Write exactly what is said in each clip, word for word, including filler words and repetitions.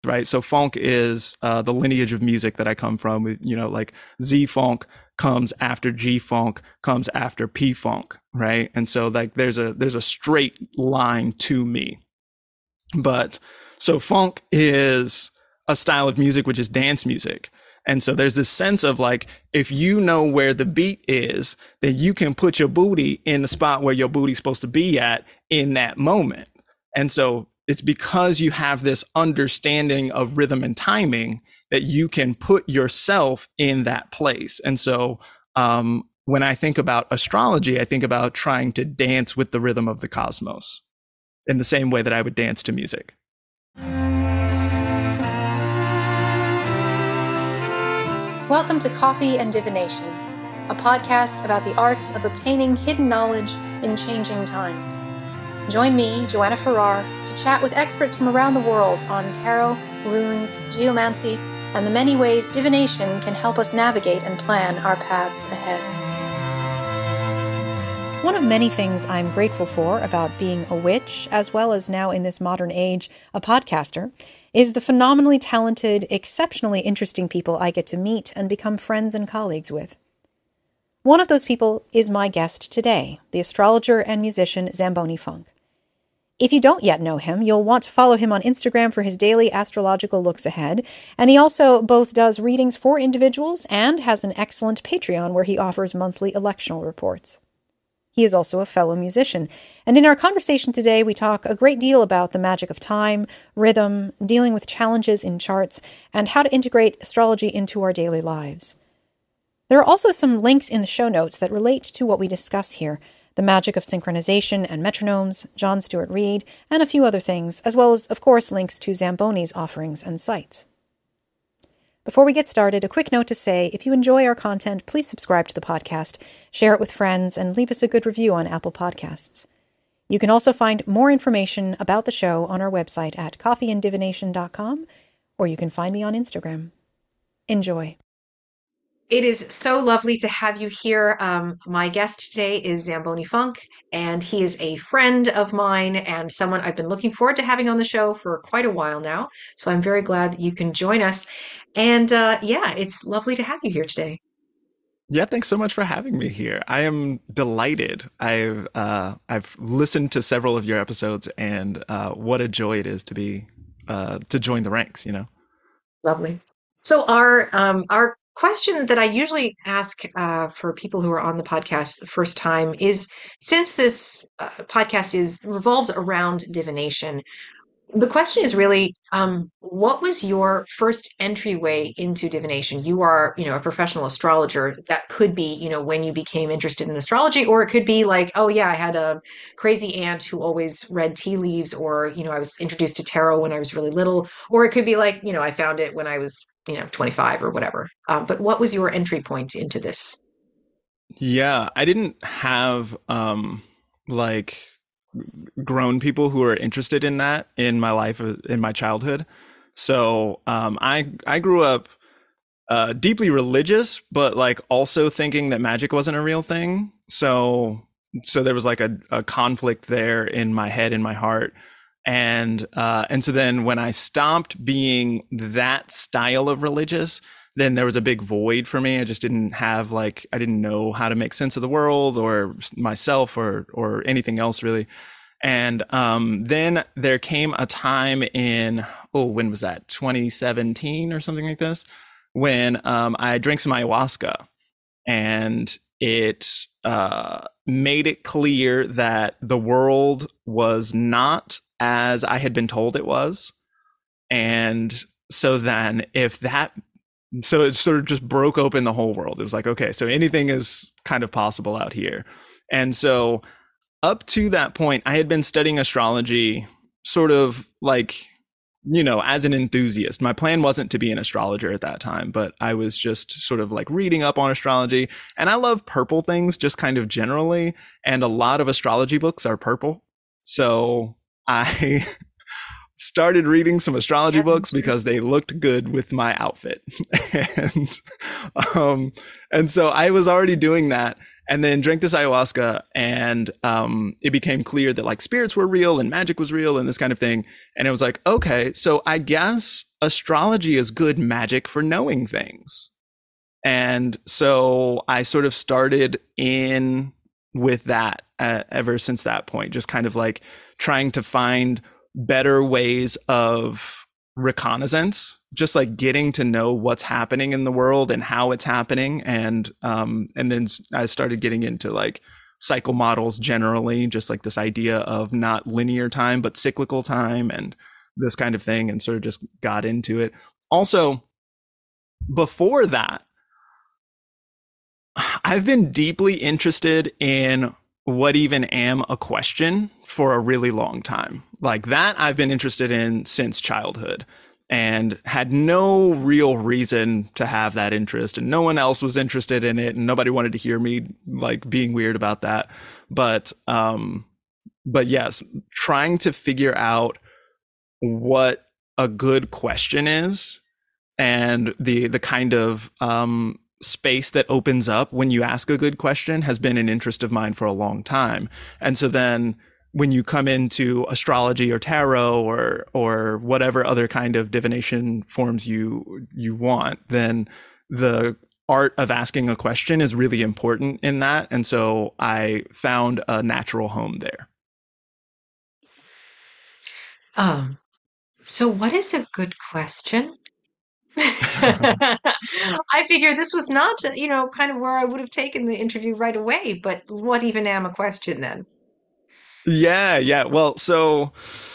right? So funk is uh, the lineage of music that I come from. You know, like Z funk comes after G funk, comes after P funk, right? And so like there's a there's a straight line to me. But so funk is a style of music which is dance music. And so there's this sense of like, if you know where the beat is, then you can put your booty in the spot where your booty's supposed to be at in that moment. And so it's because you have this understanding of rhythm and timing that you can put yourself in that place. And so um, when I think about astrology, I think about trying to dance with the rhythm of the cosmos in the same way that I would dance to music. Welcome to Coffee and Divination, a podcast about the arts of obtaining hidden knowledge in changing times. Join me, Joanna Farrar, to chat with experts from around the world on tarot, runes, geomancy, and the many ways divination can help us navigate and plan our paths ahead. One of many things I'm grateful for about being a witch, as well as now in this modern age, a podcaster, is the phenomenally talented, exceptionally interesting people I get to meet and become friends and colleagues with. One of those people is my guest today, the astrologer and musician Zamboni Funk. If you don't yet know him, you'll want to follow him on Instagram for his daily astrological looks ahead, and he also both does readings for individuals and has an excellent Patreon where he offers monthly electional reports. He is also a fellow musician, and in our conversation today, we talk a great deal about the magic of time, rhythm, dealing with challenges in charts, and how to integrate astrology into our daily lives. There are also some links in the show notes that relate to what we discuss here, the magic of synchronization and metronomes, John Stuart Reid, and a few other things, as well as, of course, links to Zamboni's offerings and sites. Before we get started, a quick note to say, if you enjoy our content, please subscribe to the podcast, share it with friends, and leave us a good review on Apple Podcasts. You can also find more information about the show on our website at coffee and divination dot com, or you can find me on Instagram. Enjoy. It is so lovely to have you here. Um, my guest today is Zamboni Funk, and he is a friend of mine and someone I've been looking forward to having on the show for quite a while now. So I'm very glad that you can join us. And uh, yeah, it's lovely to have you here today. Yeah, thanks so much for having me here. I am delighted. I've uh, I've listened to several of your episodes, and uh, what a joy it is to be uh, to join the ranks. You know, lovely. So our um, our question that I usually ask uh, for people who are on the podcast the first time is, since this uh, podcast is revolves around divination, the question is really, um, what was your first entryway into divination? You are, you know, a professional astrologer. That could be, you know, when you became interested in astrology, or it could be like, oh yeah, I had a crazy aunt who always read tea leaves, or, you know, I was introduced to tarot when I was really little, or it could be like, you know, I found it when I was, you know, twenty-five or whatever. Um, but what was your entry point into this? Yeah, I didn't have um, like grown people who are interested in that in my life, in my childhood. So um, I I grew up uh, deeply religious, but like also thinking that magic wasn't a real thing. So so there was like a, a conflict there in my head, in my heart. And uh, and so then when I stopped being that style of religious, then there was a big void for me. I just didn't have like, I didn't know how to make sense of the world or myself or or anything else really. And um, then there came a time in, oh, when was that? twenty seventeen or something like this, when um, I drank some ayahuasca, and it uh, made it clear that the world was not as I had been told it was. And so then if that, so it sort of just broke open the whole world. It was like, okay, so anything is kind of possible out here. And so up to that point, I had been studying astrology sort of like, you know, as an enthusiast. My plan wasn't to be an astrologer at that time, but I was just sort of like reading up on astrology. And I love purple things just kind of generally. And a lot of astrology books are purple. So I started reading some astrology books because they looked good with my outfit. and um, and so I was already doing that. and then drank this ayahuasca, and um, it became clear that like spirits were real and magic was real and this kind of thing. And it was like, okay, so I guess astrology is good magic for knowing things. And so I sort of started in with that uh, ever since that point, just kind of like trying to find better ways of reconnaissance, just like getting to know what's happening in the world and how it's happening. And um, and then I started getting into like cycle models generally, just like this idea of not linear time, but cyclical time and this kind of thing, and sort of just got into it. Also, before that, I've been deeply interested in what even am a question for a really long time. Like that I've been interested in since childhood and had no real reason to have that interest, and no one else was interested in it, and nobody wanted to hear me like being weird about that. But um but yes, trying to figure out what a good question is and the the kind of um space that opens up when you ask a good question has been an interest of mine for a long time. And so then when you come into astrology or tarot or or whatever other kind of divination forms you you want, then the art of asking a question is really important in that. And so I found a natural home there. Um, so what is a good question? I figure this was not, you know, kind of where I would have taken the interview right away, but what even am a question then? Yeah, yeah. Well, so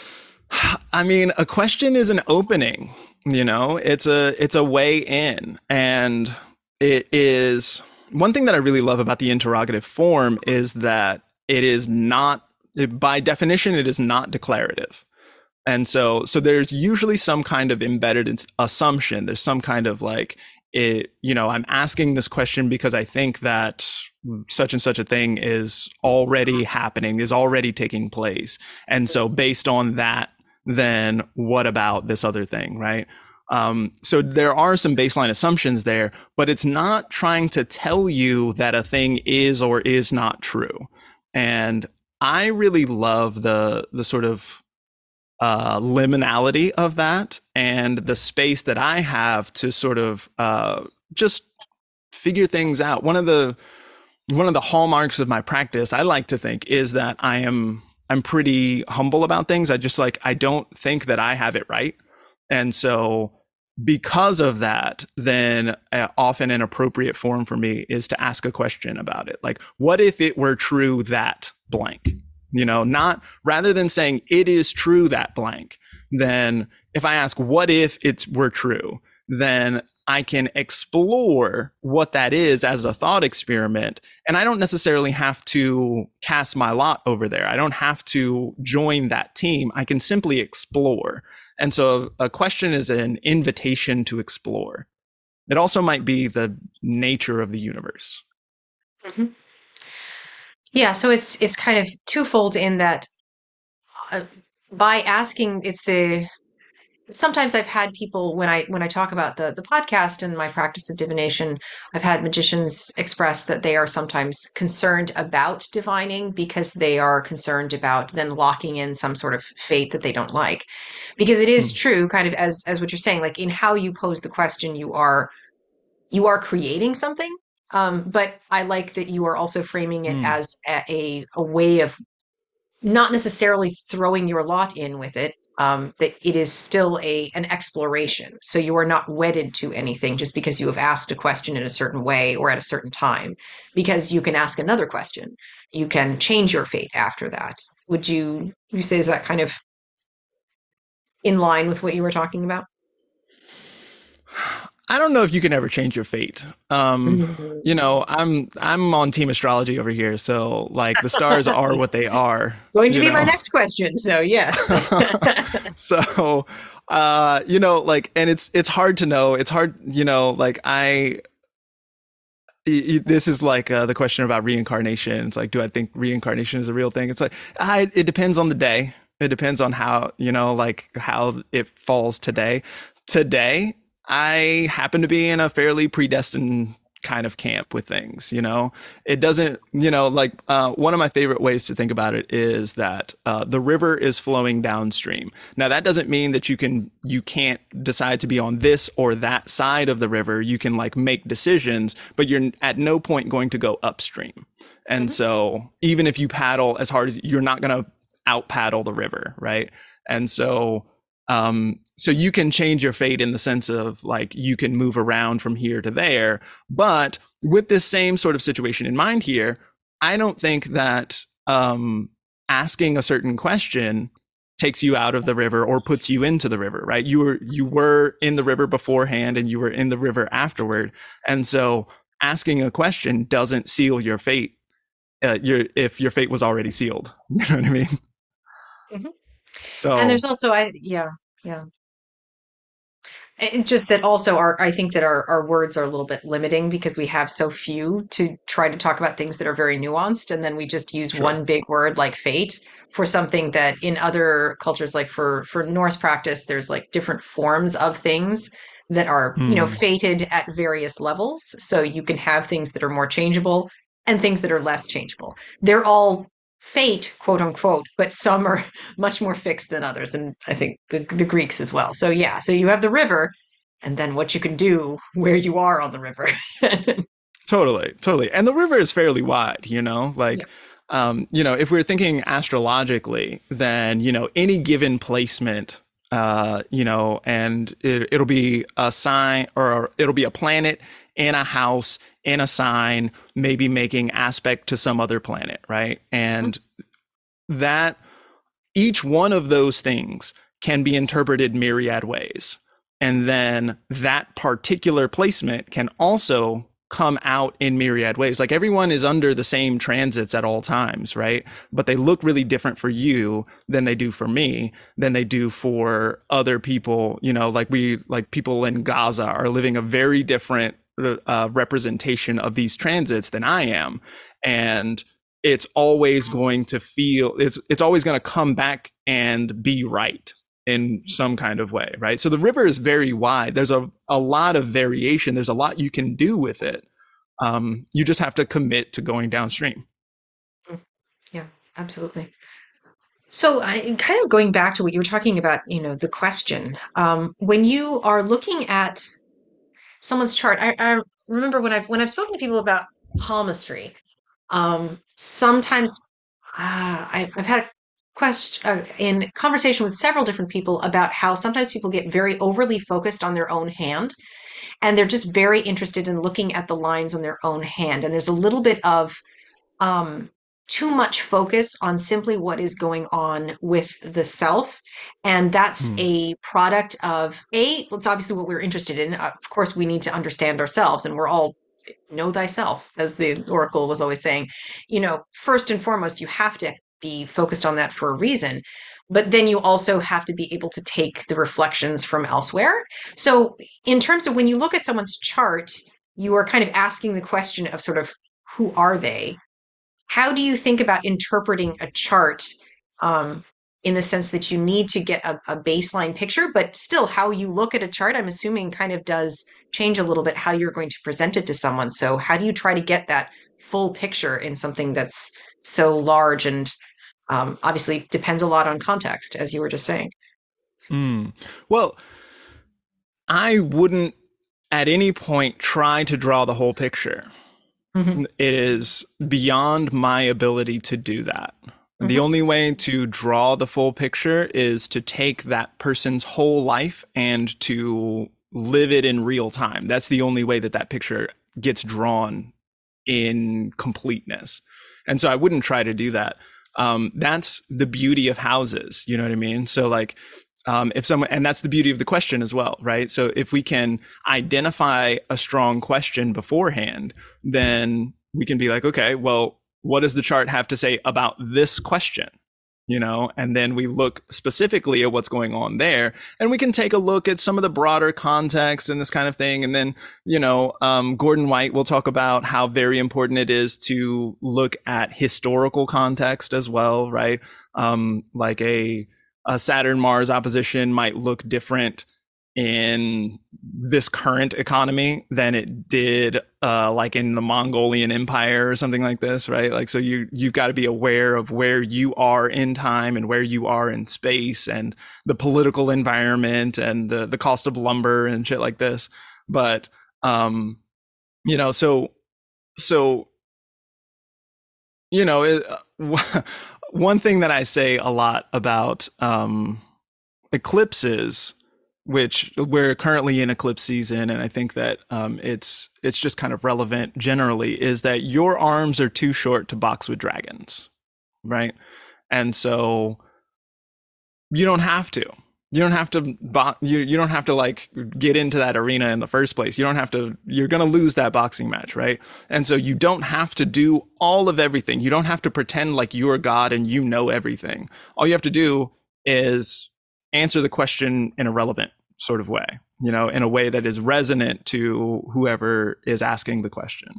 I mean, a question is an opening, you know, it's a it's a way in. And it is one thing that I really love about the interrogative form is that it is not, by definition, it is not declarative. And so so there's usually some kind of embedded assumption. There's some kind of like, it, you know, I'm asking this question because I think that such and such a thing is already happening, is already taking place. And so based on that, then what about this other thing, right? Um, so there are some baseline assumptions there, but it's not trying to tell you that a thing is or is not true. And I really love the the sort of uh, liminality of that and the space that I have to sort of uh, just figure things out. One of the one of the hallmarks of my practice, I like to think, is that I am I'm pretty humble about things. I just like I don't think that I have it right, and so because of that, then uh, often an appropriate form for me is to ask a question about it. Like, what if it were true that blank? You know, not rather than saying it is true that blank, then if I ask what if it were true, then I can explore what that is as a thought experiment. And I don't necessarily have to cast my lot over there. I don't have to join that team. I can simply explore. And so a question is an invitation to explore. It also might be the nature of the universe. Mm-hmm. Yeah, so it's it's kind of twofold in that uh, by asking, it's the sometimes I've had people when I when I talk about the the podcast and my practice of divination, I've had magicians express that they are sometimes concerned about divining because they are concerned about then locking in some sort of fate that they don't like. Because it is Hmm. true, kind of as as what you're saying, like in how you pose the question, you are you are creating something. Um, but I like that you are also framing it Hmm. as a, a, a way of not necessarily throwing your lot in with it, um, that it is still a an exploration. So you are not wedded to anything just because you have asked a question in a certain way or at a certain time, because you can ask another question. You can change your fate after that. Would you you say is that kind of in line with what you were talking about? I don't know if you can ever change your fate. Um, you know, I'm I'm on team astrology over here, so like the stars are what they are, Going to you be my know. next question. So yes. So uh, you know, like, and it's it's hard to know. It's hard, you know, like I y- y- this is like uh, the question about reincarnation. It's like, do I think reincarnation is a real thing? It's like, I, it depends on the day. It depends on how, you know, like how it falls today. Today, I happen to be in a fairly predestined kind of camp with things, you know? It doesn't, you know, like uh, one of my favorite ways to think about it is that uh, the river is flowing downstream. Now, that doesn't mean that you can, you can't decide to be on this or that side of the river. You can like make decisions, but you're at no point going to go upstream. And mm-hmm. so even if you paddle as hard as, you're not going to out paddle the river, right? And so, um, so you can change your fate in the sense of like you can move around from here to there. But with this same sort of situation in mind here, I don't think that um, asking a certain question takes you out of the river or puts you into the river, right? You were you were in the river beforehand and you were in the river afterward. And so asking a question doesn't seal your fate uh, your, if your fate was already sealed. You know what I mean? Mm-hmm. So, and there's also, I yeah, yeah. It's just that also our, I think that our, our words are a little bit limiting because we have so few to try to talk about things that are very nuanced. And then we just use sure. one big word like fate for something that in other cultures, like for, for Norse practice, there's like different forms of things that are, Hmm. you know, fated at various levels. So you can have things that are more changeable and things that are less changeable. They're all fate, quote unquote, but some are much more fixed than others. And I think the, the Greeks as well. So yeah, so you have the river and then what you can do where you are on the river. Totally, totally. And the river is fairly wide, you know, like, yeah. um, you know, if we're thinking astrologically, then, you know, any given placement, uh, you know, and it, it'll be a sign or it'll be a planet in a house, in a sign, maybe making aspect to some other planet, right? And mm-hmm. that each one of those things can be interpreted myriad ways. And then that particular placement can also come out in myriad ways. Like everyone is under the same transits at all times, right? But they look really different for you than they do for me, than they do for other people. You know, like we, like people in Gaza are living a very different uh, representation of these transits than I am. And it's always going to feel, it's, it's always going to come back and be right in some kind of way, right? So the river is very wide. There's a, a lot of variation. There's a lot you can do with it. Um, you just have to commit to going downstream. Yeah, absolutely. So I kind of going back to what you were talking about, you know, the question, um, when you are looking at someone's chart, I, I remember when I've, when I've spoken to people about palmistry, um, sometimes uh, I've, I've had a question uh, in conversation with several different people about how sometimes people get very overly focused on their own hand and they're just very interested in looking at the lines on their own hand. And there's a little bit of um, too much focus on simply what is going on with the self. And that's hmm. a product of A, it's obviously what we're interested in. Uh, of course, we need to understand ourselves and we're all know thyself, as the Oracle was always saying. You know, first and foremost, you have to be focused on that for a reason. But then you also have to be able to take the reflections from elsewhere. So in terms of when you look at someone's chart, you are kind of asking the question of sort of who are they? How do you think about interpreting a chart um, in the sense that you need to get a, a baseline picture, but still how you look at a chart, I'm assuming kind of does change a little bit how you're going to present it to someone. So how do you try to get that full picture in something that's so large and um, obviously depends a lot on context, as you were just saying? Mm. Well, I wouldn't at any point try to draw the whole picture. Mm-hmm. It is beyond my ability to do that. Mm-hmm. The only way to draw the full picture is to take that person's whole life and to live it in real time. That's the only way that that picture gets drawn in completeness. And so I wouldn't try to do that. Um, that's the beauty of houses. You know what I mean? So like, Um, if someone, and that's the beauty of the question as well, right? So if we can identify a strong question beforehand, then we can be like, okay, well, what does the chart have to say about this question? You know, and then we look specifically at what's going on there, and we can take a look at some of the broader context and this kind of thing. And then, you know, um, Gordon White will talk about how very important it is to look at historical context as well, right? Um, like a A Saturn-Mars opposition might look different in this current economy than it did uh, like in the Mongolian Empire or something like this, right? Like, so you, you've got to be aware of where you are in time and where you are in space and the political environment and the, the cost of lumber and shit like this. But, um, you know, so, so, you know, it, one thing that I say a lot about um, eclipses, which we're currently in eclipse season, and I think that um, it's it's just kind of relevant generally, is that your arms are too short to box with dragons, right? And so you don't have to. You don't have to. Bo- you you don't have to like get into that arena in the first place. You don't have to. You're gonna lose that boxing match, right? And so you don't have to do all of everything. You don't have to pretend like you're God and you know everything. All you have to do is answer the question in a relevant sort of way, you know, in a way that is resonant to whoever is asking the question.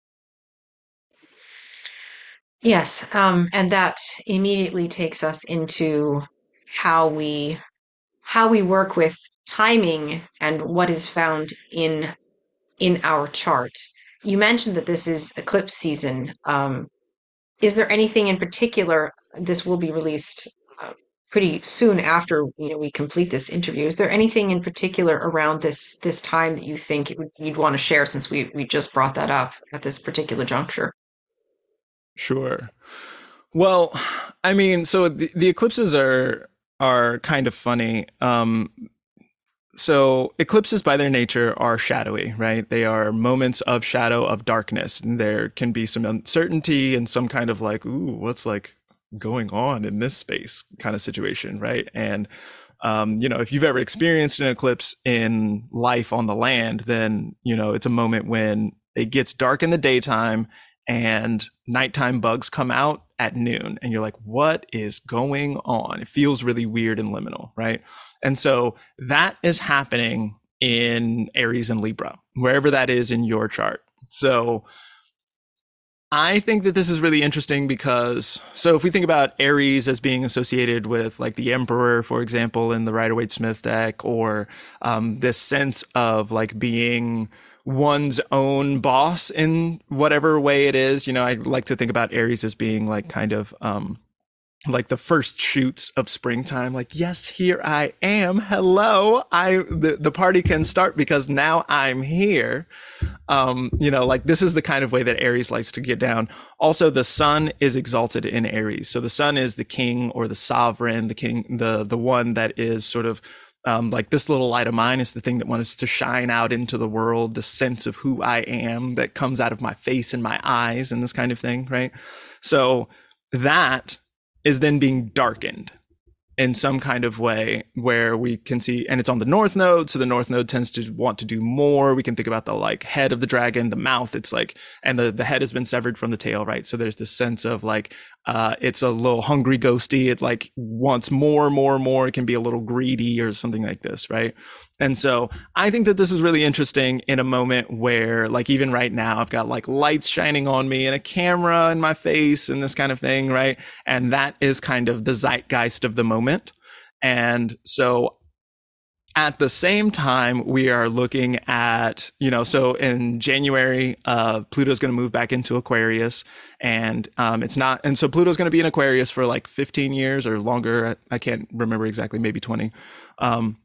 Yes, um, and that immediately takes us into how we how we work with timing and what is found in in our chart. You mentioned that this is eclipse season. Um, is there anything in particular? This will be released uh, pretty soon after you know we complete this interview. Is there anything in particular around this this time that you think it would, you'd want to share, since we we just brought that up at this particular juncture? Sure. Well, I mean, so the, the eclipses are are kind of funny. Um, so eclipses by their nature are shadowy, right? They are moments of shadow, of darkness. And there can be some uncertainty and some kind of like, ooh, what's like going on in this space kind of situation, right? And um, you know, if you've ever experienced an eclipse in life on the land, then you know it's a moment when it gets dark in the daytime and nighttime bugs come out at noon, and you're like, what is going on? It feels really weird and liminal, right? And so that is happening in Aries and Libra, wherever that is in your chart. So I think that this is really interesting because, so if we think about Aries as being associated with like the Emperor, for example, in the Rider-Waite-Smith deck, or um, this sense of like being one's own boss in whatever way it is, you know, I like to think about Aries as being like kind of um, like the first shoots of springtime, like, yes, here I am. Hello. I, the, the party can start because now I'm here. Um, you know, like this is the kind of way that Aries likes to get down. Also, the sun is exalted in Aries. So the sun is the king or the sovereign, the king, the, the one that is sort of um, like this little light of mine is the thing that wants to shine out into the world, the sense of who I am that comes out of my face and my eyes and this kind of thing. Right. So that is then being darkened in some kind of way where we can see, and it's on the north node. So the north node tends to want to do more. We can think about the like head of the dragon, the mouth. It's like, and the, the head has been severed from the tail, right? So there's this sense of like, uh, it's a little hungry ghosty. It like wants more, more, more. It can be a little greedy or something like this, right? And so I think that this is really interesting in a moment where like even right now I've got like lights shining on me and a camera in my face and this kind of thing, right? And that is kind of the zeitgeist of the moment. And so at the same time, we are looking at, you know, so in January, uh, Pluto's going to move back into Aquarius, and um, it's not, and so Pluto's going to be in Aquarius for like fifteen years or longer. I, I can't remember exactly, maybe twenty. Um,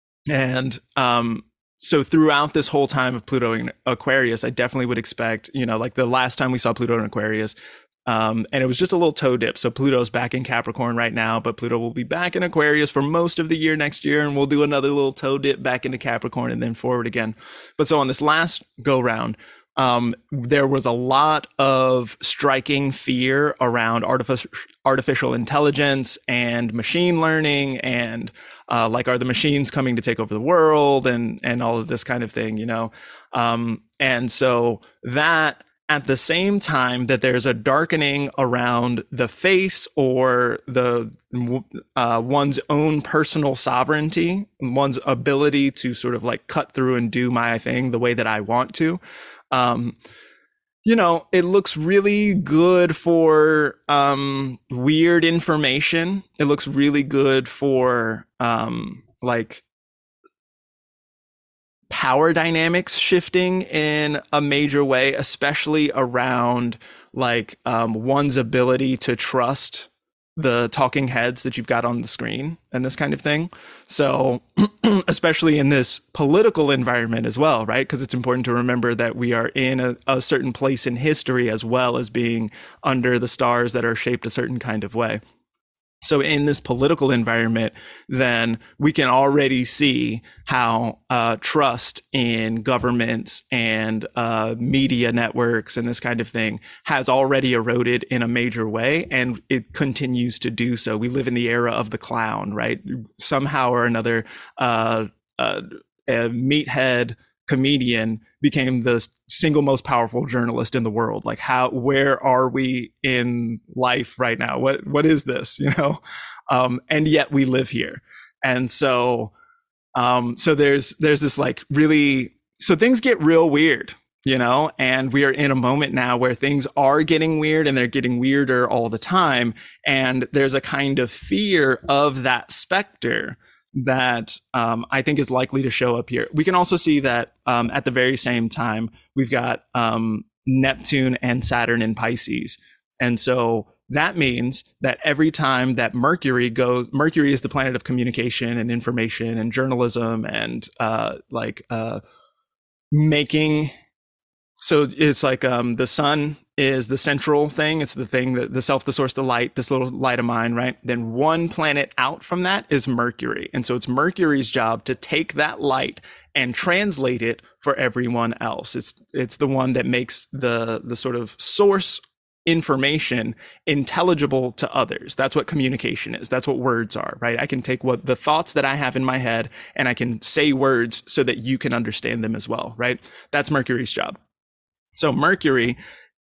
and um, so throughout this whole time of Pluto in Aquarius, I definitely would expect, you know, like the last time we saw Pluto in Aquarius, Um, and it was just a little toe dip. So Pluto's back in Capricorn right now, but Pluto will be back in Aquarius for most of the year next year. And we'll do another little toe dip back into Capricorn and then forward again. But so on this last go round, um, there was a lot of striking fear around artificial artificial intelligence and machine learning and uh, like, are the machines coming to take over the world and, and all of this kind of thing, you know? Um, and so that, at the same time that there's a darkening around the face or the uh, one's own personal sovereignty, one's ability to sort of like cut through and do my thing the way that I want to. Um, you know, it looks really good for um, weird information. It looks really good for um, like power dynamics shifting in a major way, especially around like um, one's ability to trust the talking heads that you've got on the screen and this kind of thing. So especially in this political environment as well, right? Because it's important to remember that we are in a, a certain place in history as well as being under the stars that are shaped a certain kind of way. So in this political environment, then we can already see how uh, trust in governments and uh, media networks and this kind of thing has already eroded in a major way, and it continues to do so. We live in the era of the clown, right? Somehow or another, uh, uh, a meathead comedian became the single most powerful journalist in the world. Like, how, where are we in life right now? What, what is this, you know? Um, and yet we live here. And so, um, so there's, there's this like really, so things get real weird, you know, and we are in a moment now where things are getting weird and they're getting weirder all the time. And there's a kind of fear of that specter that um, I think is likely to show up here. We can also see that um, at the very same time, we've got um, Neptune and Saturn in Pisces. And so that means that every time that Mercury goes, Mercury is the planet of communication and information and journalism and uh, like uh, making. So it's like um, the sun is the central thing. It's the thing that the self, the source, the light, this little light of mine, right? Then one planet out from that is Mercury. And so it's Mercury's job to take that light and translate it for everyone else. It's it's the one that makes the the sort of source information intelligible to others. That's what communication is. That's what words are, right? I can take what the thoughts that I have in my head and I can say words so that you can understand them as well, right? That's Mercury's job. So Mercury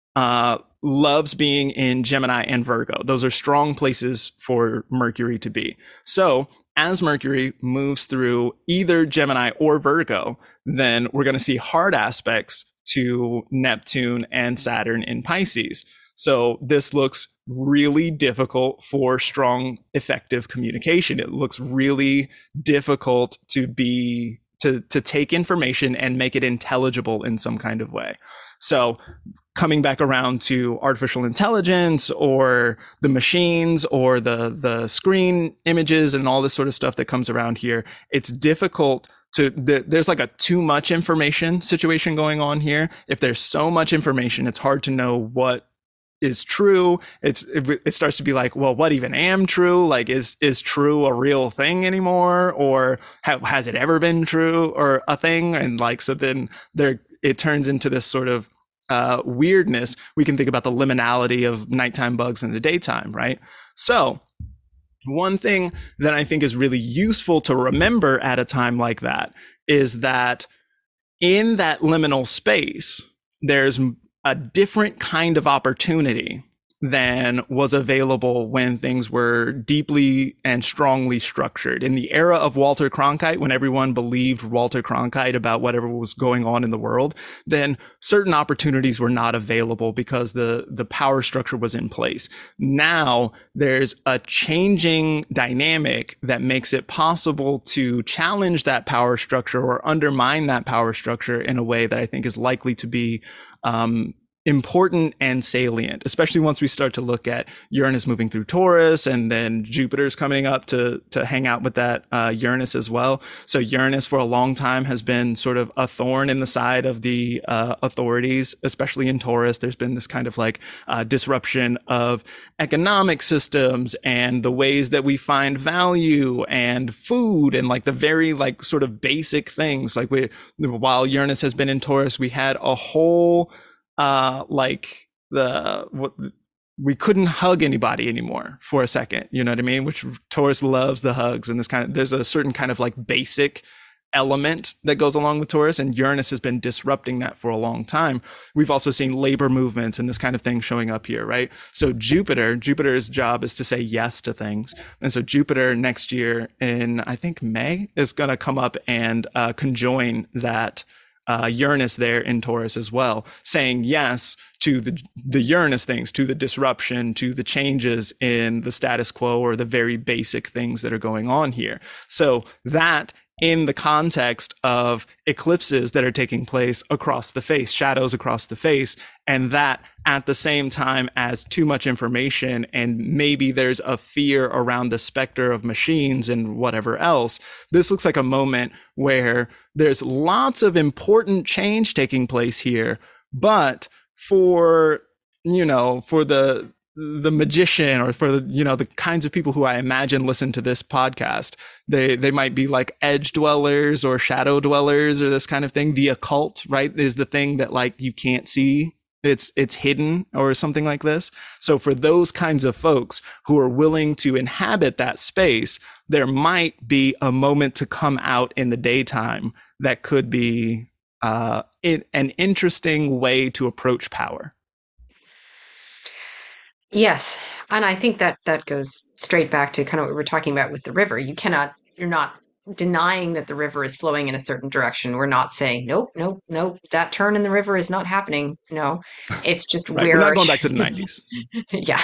uh, loves being in Gemini and Virgo. Those are strong places for Mercury to be. So as Mercury moves through either Gemini or Virgo, then we're going to see hard aspects to Neptune and Saturn in Pisces. So this looks really difficult for strong, effective communication. It looks really difficult to be to to take information and make it intelligible in some kind of way. So coming back around to artificial intelligence or the machines or the the screen images and all this sort of stuff that comes around here, it's difficult to, the, there's like a too much information situation going on here. If there's so much information, it's hard to know what is true. It's it, it starts to be like, well, what even am true? Like, is is true a real thing anymore, or ha- has it ever been true or a thing? And like, so then there it turns into this sort of uh, weirdness. We can think about the liminality of nighttime bugs in the daytime, right? So one thing that I think is really useful to remember at a time like that is that in that liminal space, there's a different kind of opportunity than was available when things were deeply and strongly structured. In the era of Walter Cronkite, when everyone believed Walter Cronkite about whatever was going on in the world, then certain opportunities were not available because the, the power structure was in place. Now there's a changing dynamic that makes it possible to challenge that power structure or undermine that power structure in a way that I think is likely to be um, important and salient, especially once we start to look at Uranus moving through Taurus, and then Jupiter's coming up to to hang out with that uh, Uranus as well. So Uranus for a long time has been sort of a thorn in the side of the uh, authorities, especially in Taurus. There's been this kind of like uh, disruption of economic systems and the ways that we find value and food and like the very like sort of basic things. Like we, while Uranus has been in Taurus, we had a whole Uh, like the what we couldn't hug anybody anymore for a second, you know what I mean? Which Taurus loves the hugs and this kind of, there's a certain kind of like basic element that goes along with Taurus, and Uranus has been disrupting that for a long time. We've also seen labor movements and this kind of thing showing up here, right? So Jupiter, Jupiter's job is to say yes to things. And so Jupiter next year in, I think May, is going to come up and uh, conjoin that Uh, Uranus there in Taurus as well, saying yes to the the Uranus things, to the disruption, to the changes in the status quo or the very basic things that are going on here. So that in the context of eclipses that are taking place across the face, shadows across the face, and that at the same time as too much information, and maybe there's a fear around the specter of machines and whatever else. This looks like a moment where there's lots of important change taking place here, but for, you know, for the the magician, or for the, you know, the kinds of people who I imagine listen to this podcast, they they might be like edge dwellers or shadow dwellers or this kind of thing. The occult, right, is the thing that like you can't see. It's it's hidden or something like this. So for those kinds of folks who are willing to inhabit that space, there might be a moment to come out in the daytime that could be uh, it, an interesting way to approach power. Yes. And I think that that goes straight back to kind of what we were talking about with the river. You cannot, you're not denying that the river is flowing in a certain direction. We're not saying, nope, nope, nope, that turn in the river is not happening. No, it's just right. where We're not going back to the nineties. Yeah.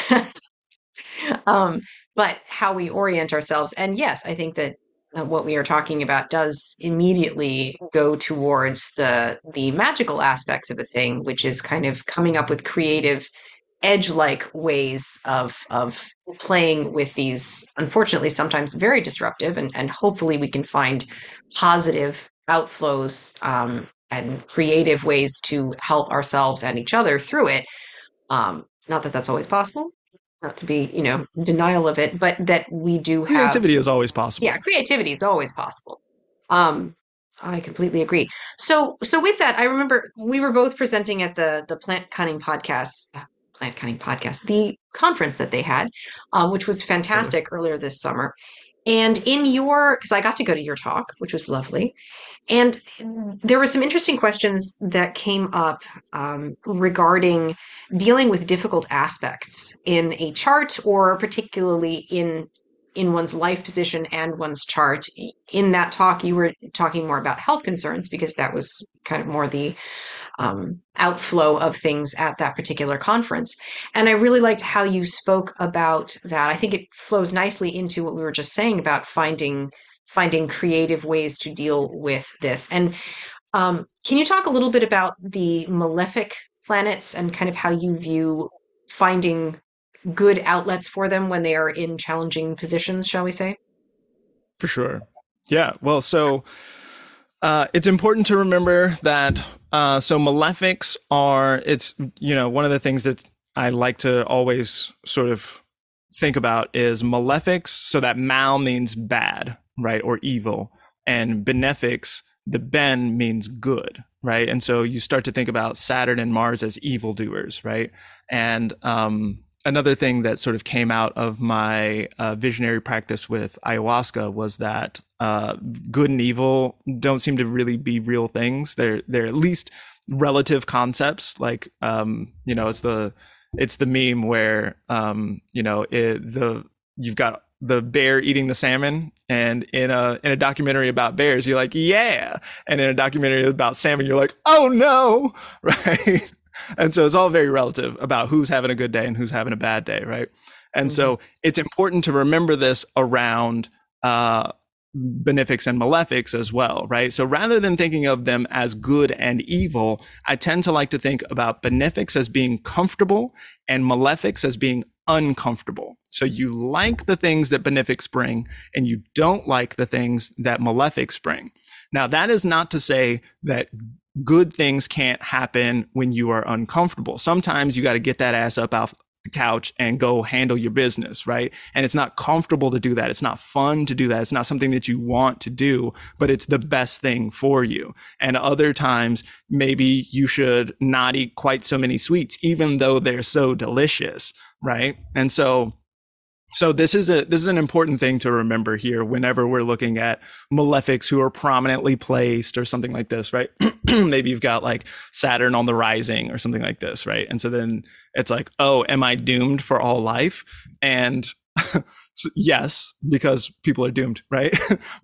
um, but how we orient ourselves. And yes, I think that uh, what we are talking about does immediately go towards the the magical aspects of a thing, which is kind of coming up with creative edge-like ways of of playing with these, unfortunately, sometimes very disruptive, and, and hopefully we can find positive outflows um, and creative ways to help ourselves and each other through it. Um, not that that's always possible, not to be, you know, denial of it, but that we do have... Creativity is always possible. Yeah, creativity is always possible. Um, I completely agree. So, so with that, I remember we were both presenting at the the Plant Cunning podcast, Plant Cunning podcast, the conference that they had, um, which was fantastic mm-hmm. earlier this summer. And in your, because I got to go to your talk, which was lovely, and there were some interesting questions that came up um, regarding dealing with difficult aspects in a chart, or particularly in in one's life position and one's chart. In that talk, you were talking more about health concerns, because that was kind of more the um, outflow of things at that particular conference. And I really liked how you spoke about that. I think it flows nicely into what we were just saying about finding finding creative ways to deal with this. And um, can you talk a little bit about the malefic planets and kind of how you view finding good outlets for them when they are in challenging positions, shall we say? For sure. Yeah. Well, so uh, it's important to remember that uh, so malefics are, it's, you know, one of the things that I like to always sort of think about is malefics. So that mal means bad, right? Or evil. And benefics, the ben means good, right? And so you start to think about Saturn and Mars as evildoers, right? And um, another thing that sort of came out of my uh, visionary practice with ayahuasca was that uh, good and evil don't seem to really be real things. They're they're at least relative concepts. Like um, you know, it's the it's the meme where um, you know it, the you've got the bear eating the salmon, and in a in a documentary about bears, you're like, yeah, and in a documentary about salmon, you're like, oh no, right? And so it's all very relative about who's having a good day and who's having a bad day, right? And mm-hmm. so it's important to remember this around uh, benefics and malefics as well, right? So rather than thinking of them as good and evil, I tend to like to think about benefics as being comfortable and malefics as being uncomfortable. So you like the things that benefics bring, and you don't like the things that malefics bring. Now, that is not to say that good things can't happen when you are uncomfortable. Sometimes you got to get that ass up off the couch and go handle your business, right? And it's not comfortable to do that. It's not fun to do that. It's not something that you want to do, but it's the best thing for you. And other times, maybe you should not eat quite so many sweets, even though they're so delicious, right? And so So this is a this is an important thing to remember here whenever we're looking at malefics who are prominently placed or something like this, right? Maybe you've got like Saturn on the rising or something like this, right? And so then it's like, oh, am I doomed for all life? And so yes, because people are doomed, right?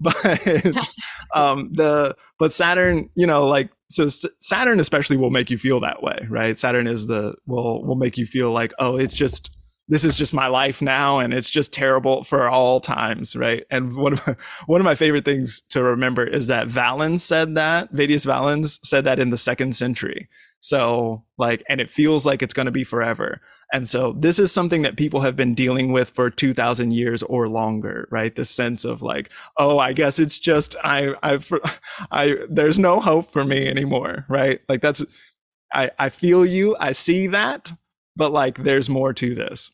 but um, the but Saturn, you know, like so Saturn especially will make you feel that way, right? Saturn is the will will make you feel like, oh, it's just this is just my life now, and it's just terrible for all times, right? And one of my, one of my favorite things to remember is that Valens said that, Vettius Valens said that in the second century. So like, and it feels like it's going to be forever. And so this is something that people have been dealing with for two thousand years or longer, right? This sense of like, oh, I guess it's just, I, I, I, there's no hope for me anymore, right? Like that's, I, I feel you, I see that, but like, there's more to this.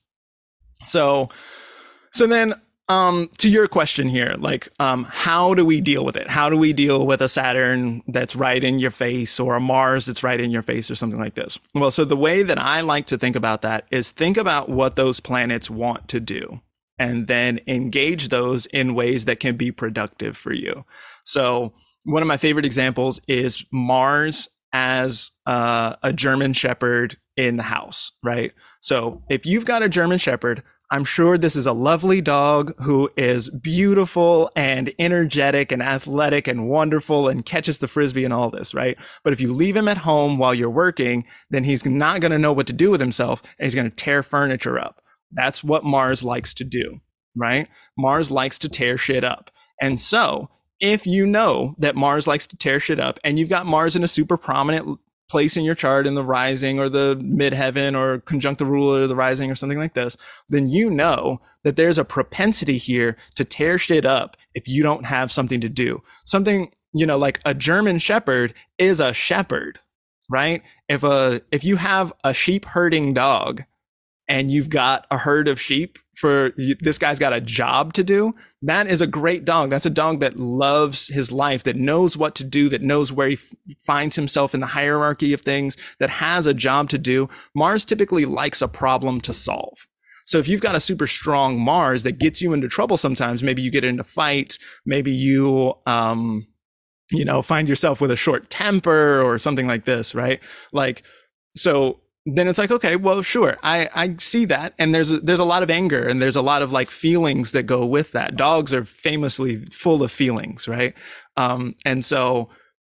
So, so then, um, to your question here, like, um, how do we deal with it? How do we deal with a Saturn that's right in your face, or a Mars that's right in your face, or something like this? Well, so the way that I like to think about that is think about what those planets want to do, and then engage those in ways that can be productive for you. So one of my favorite examples is Mars as uh, a German Shepherd in the house, right? So if you've got a German Shepherd, I'm sure this is a lovely dog who is beautiful and energetic and athletic and wonderful and catches the frisbee and all this, right? But if you leave him at home while you're working, then he's not going to know what to do with himself, and he's going to tear furniture up. That's what Mars likes to do, right? Mars likes to tear shit up. And so if you know that Mars likes to tear shit up, and you've got Mars in a super prominent place in your chart in the rising or the midheaven or conjunct the ruler of the rising or something like this, then you know that there's a propensity here to tear shit up if you don't have something to do. Something, you know, like a German Shepherd is a shepherd, right? If a if you have a sheep herding dog and you've got a herd of sheep, for this guy's got a job to do, that is a great dog. That's a dog that loves his life, that knows what to do, that knows where he f- finds himself in the hierarchy of things, that has a job to do. Mars typically likes a problem to solve. So if you've got a super strong Mars that gets you into trouble sometimes, maybe you get into fights, maybe you, um, you know, find yourself with a short temper or something like this, right? Like, so then it's like, okay, well, sure, I, I see that. And there's, a, there's a lot of anger, and there's a lot of like feelings that go with that. Dogs are famously full of feelings, right? Um, and so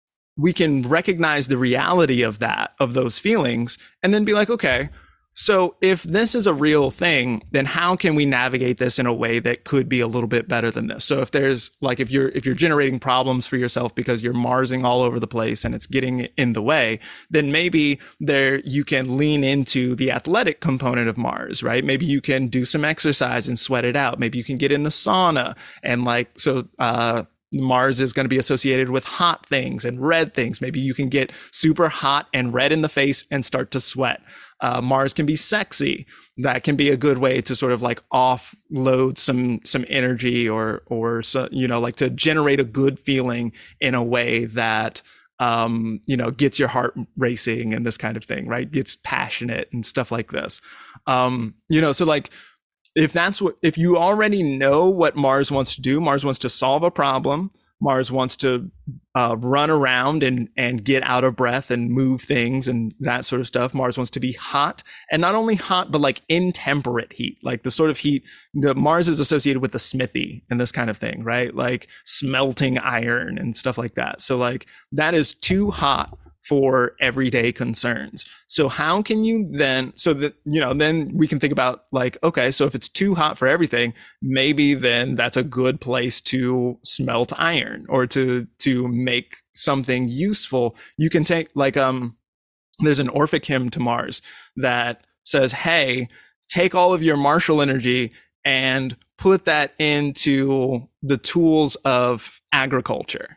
we can recognize the reality of that, of those feelings, and then be like, okay, so if this is a real thing, then how can we navigate this in a way that could be a little bit better than this? So if there's like, if you're, if you're generating problems for yourself because you're Marsing all over the place and it's getting in the way, then maybe there, you can lean into the athletic component of Mars, right? Maybe you can do some exercise and sweat it out. Maybe you can get in the sauna and like, so, uh, Mars is going to be associated with hot things and red things. Maybe you can get super hot and red in the face and start to sweat. Uh, Mars can be sexy. That can be a good way to sort of like offload some some energy, or or so, you know, like to generate a good feeling in a way that um, you know, gets your heart racing and this kind of thing, right? Gets passionate and stuff like this. Um, you know, so like, if that's what, if you already know what Mars wants to do, Mars wants to solve a problem. Mars wants to uh, run around and, and get out of breath and move things and that sort of stuff. Mars wants to be hot, and not only hot, but like intemperate heat, like the sort of heat that Mars is associated with the smithy and this kind of thing, right? Like smelting iron and stuff like that. So like that is too hot for everyday concerns. So how can you then, so that, you know, then we can think about like, okay, so if it's too hot for everything, maybe then that's a good place to smelt iron or to, to make something useful. You can take like, um, there's an Orphic hymn to Mars that says, hey, take all of your martial energy and put that into the tools of agriculture.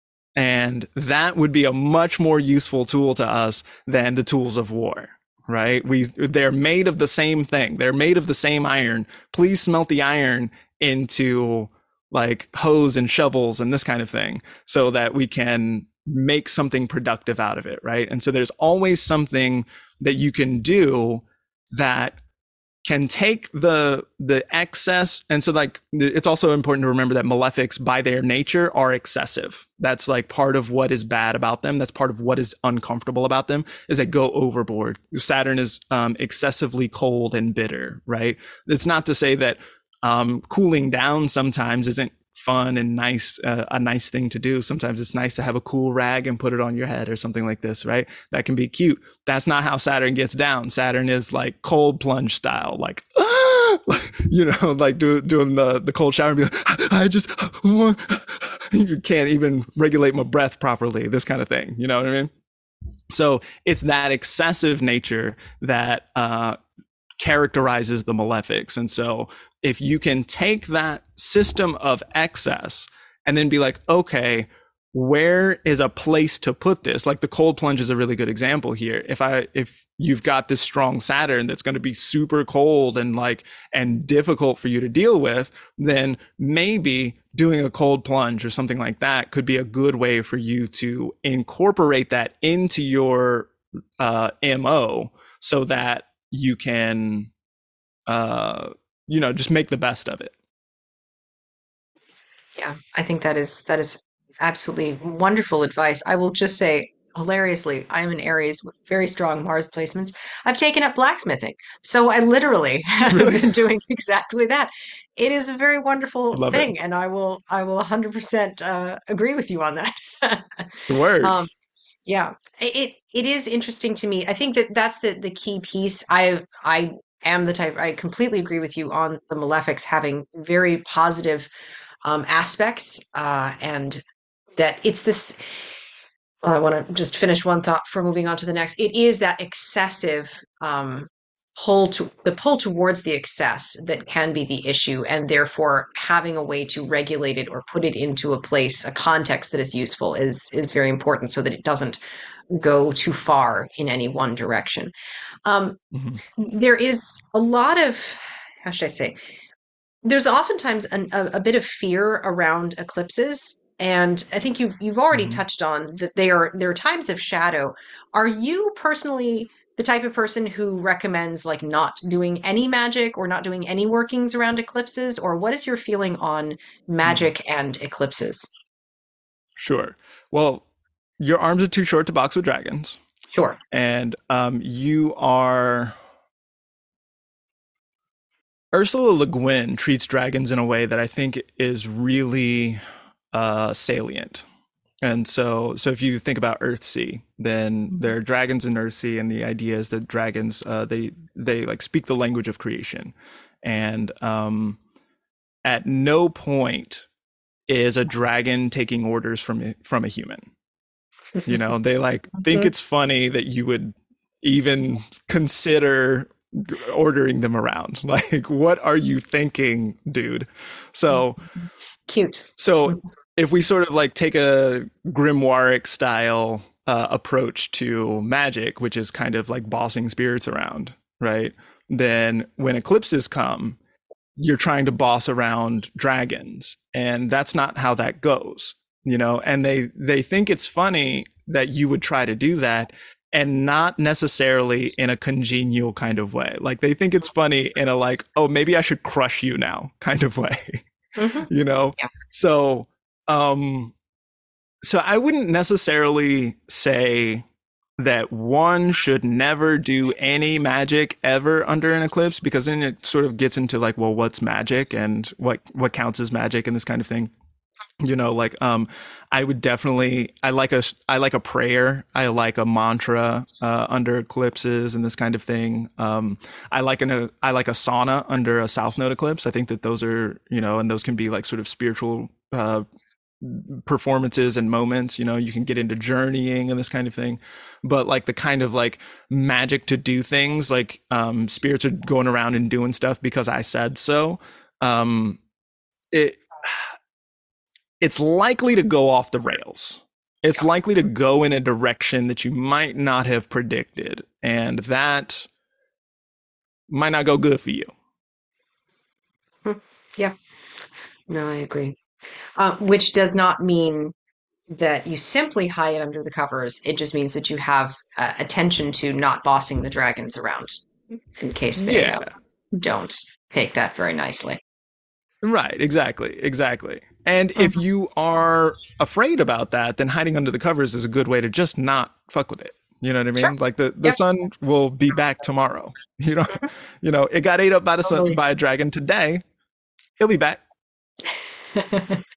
And that would be a much more useful tool to us than the tools of war, right? We, they're made of the same thing. They're made of the same iron. Please smelt the iron into like hoes and shovels and this kind of thing so that we can make something productive out of it, right? And so there's always something that you can do that can take the the excess. And so like it's also important to remember that malefics by their nature are excessive. That's like part of what is bad about them. That's part of what is uncomfortable about them, is they go overboard. Saturn is um, excessively cold and bitter, right? It's not to say that um, cooling down sometimes isn't fun and nice, uh, a nice thing to do. Sometimes it's nice to have a cool rag and put it on your head or something like this, right? That can be cute. That's not how Saturn gets down. Saturn is like cold plunge style, like, ah! you know, like do, doing the, the cold shower and be like, I just want, you can't even regulate my breath properly, this kind of thing. You know what I mean? So it's that excessive nature that uh, characterizes the malefics. And so if you can take that system of excess and then be like, okay, where is a place to put this? Like the cold plunge is a really good example here. If I, if you've got this strong Saturn that's going to be super cold and like, and difficult for you to deal with, then maybe doing a cold plunge or something like that could be a good way for you to incorporate that into your uh, M O so that you can, uh, you know, just make the best of it. Yeah, I think that is that is absolutely wonderful advice. I will just say, hilariously, I'm in Aries with very strong Mars placements. I've taken up blacksmithing, so I literally have Really? been doing exactly that. It is a very wonderful Love it. thing, and I will I will one hundred percent uh, agree with you on that. Word. Um, yeah, it it is interesting to me. I think that that's the the key piece. I I am the type. I completely agree with you on the malefics having very positive um, aspects, uh, and that it's this. Well, I want to just finish one thought before moving on to the next. It is that excessive um, pull to the pull towards the excess that can be the issue, and therefore having a way to regulate it or put it into a place, a context that is useful is is very important, so that it doesn't go too far in any one direction. Um, Mhm. there is a lot of, how should I say? There's oftentimes an, a, a bit of fear around eclipses, and I think you've you've already Mhm. touched on that they are there are times of shadow. Are you personally the type of person who recommends like not doing any magic or not doing any workings around eclipses, or what is your feeling on Mhm. magic and eclipses? Sure. Well, your arms are too short to box with dragons, Sure. and um, you are. Ursula Le Guin treats dragons in a way that I think is really uh, salient. And so, so if you think about Earthsea, then Mhm. there are dragons in Earthsea, and the idea is that dragons uh, they they like speak the language of creation, and um, at no point is a dragon taking orders from from a human. You know, they like think Mhm. it's funny that you would even consider ordering them around. Like, what are you thinking, dude? So, Cute. so if we sort of like take a grimoire style uh, approach to magic, which is kind of like bossing spirits around, right? Then when eclipses come, you're trying to boss around dragons, and that's not how that goes, you know. And they they think it's funny that you would try to do that, and not necessarily in a congenial kind of way. Like they think it's funny in a like, oh, maybe I should crush you now kind of way. Mhm. You know. Yeah. So um so I wouldn't necessarily say that one should never do any magic ever under an eclipse, because then it sort of gets into like, well, what's magic and what what counts as magic and this kind of thing. You know, like um I would definitely I like a I like a prayer, I like a mantra uh, under eclipses and this kind of thing. Um I like an I like a sauna under a south node eclipse. I think that those are, you know, and those can be like sort of spiritual uh performances and moments. You know, you can get into journeying and this kind of thing, but like the kind of like magic to do things like um spirits are going around and doing stuff because I said so. um it it's likely to go off the rails. It's Yeah. likely to go in a direction that you might not have predicted, and that might not go good for you. Mhm. Yeah. No, I agree. Uh, which does not mean that you simply hide under the covers. It just means that you have uh, attention to not bossing the dragons around in case they uh, Yeah, don't take that very nicely. right, exactly, exactly. And if Mhm. you are afraid about that, then hiding under the covers is a good way to just not fuck with it. You know what I Sure. mean? Like the, the Yeah. sun will be back tomorrow. You know, Mhm. you know, it got ate up by the sun Totally. by a dragon today. It'll be back.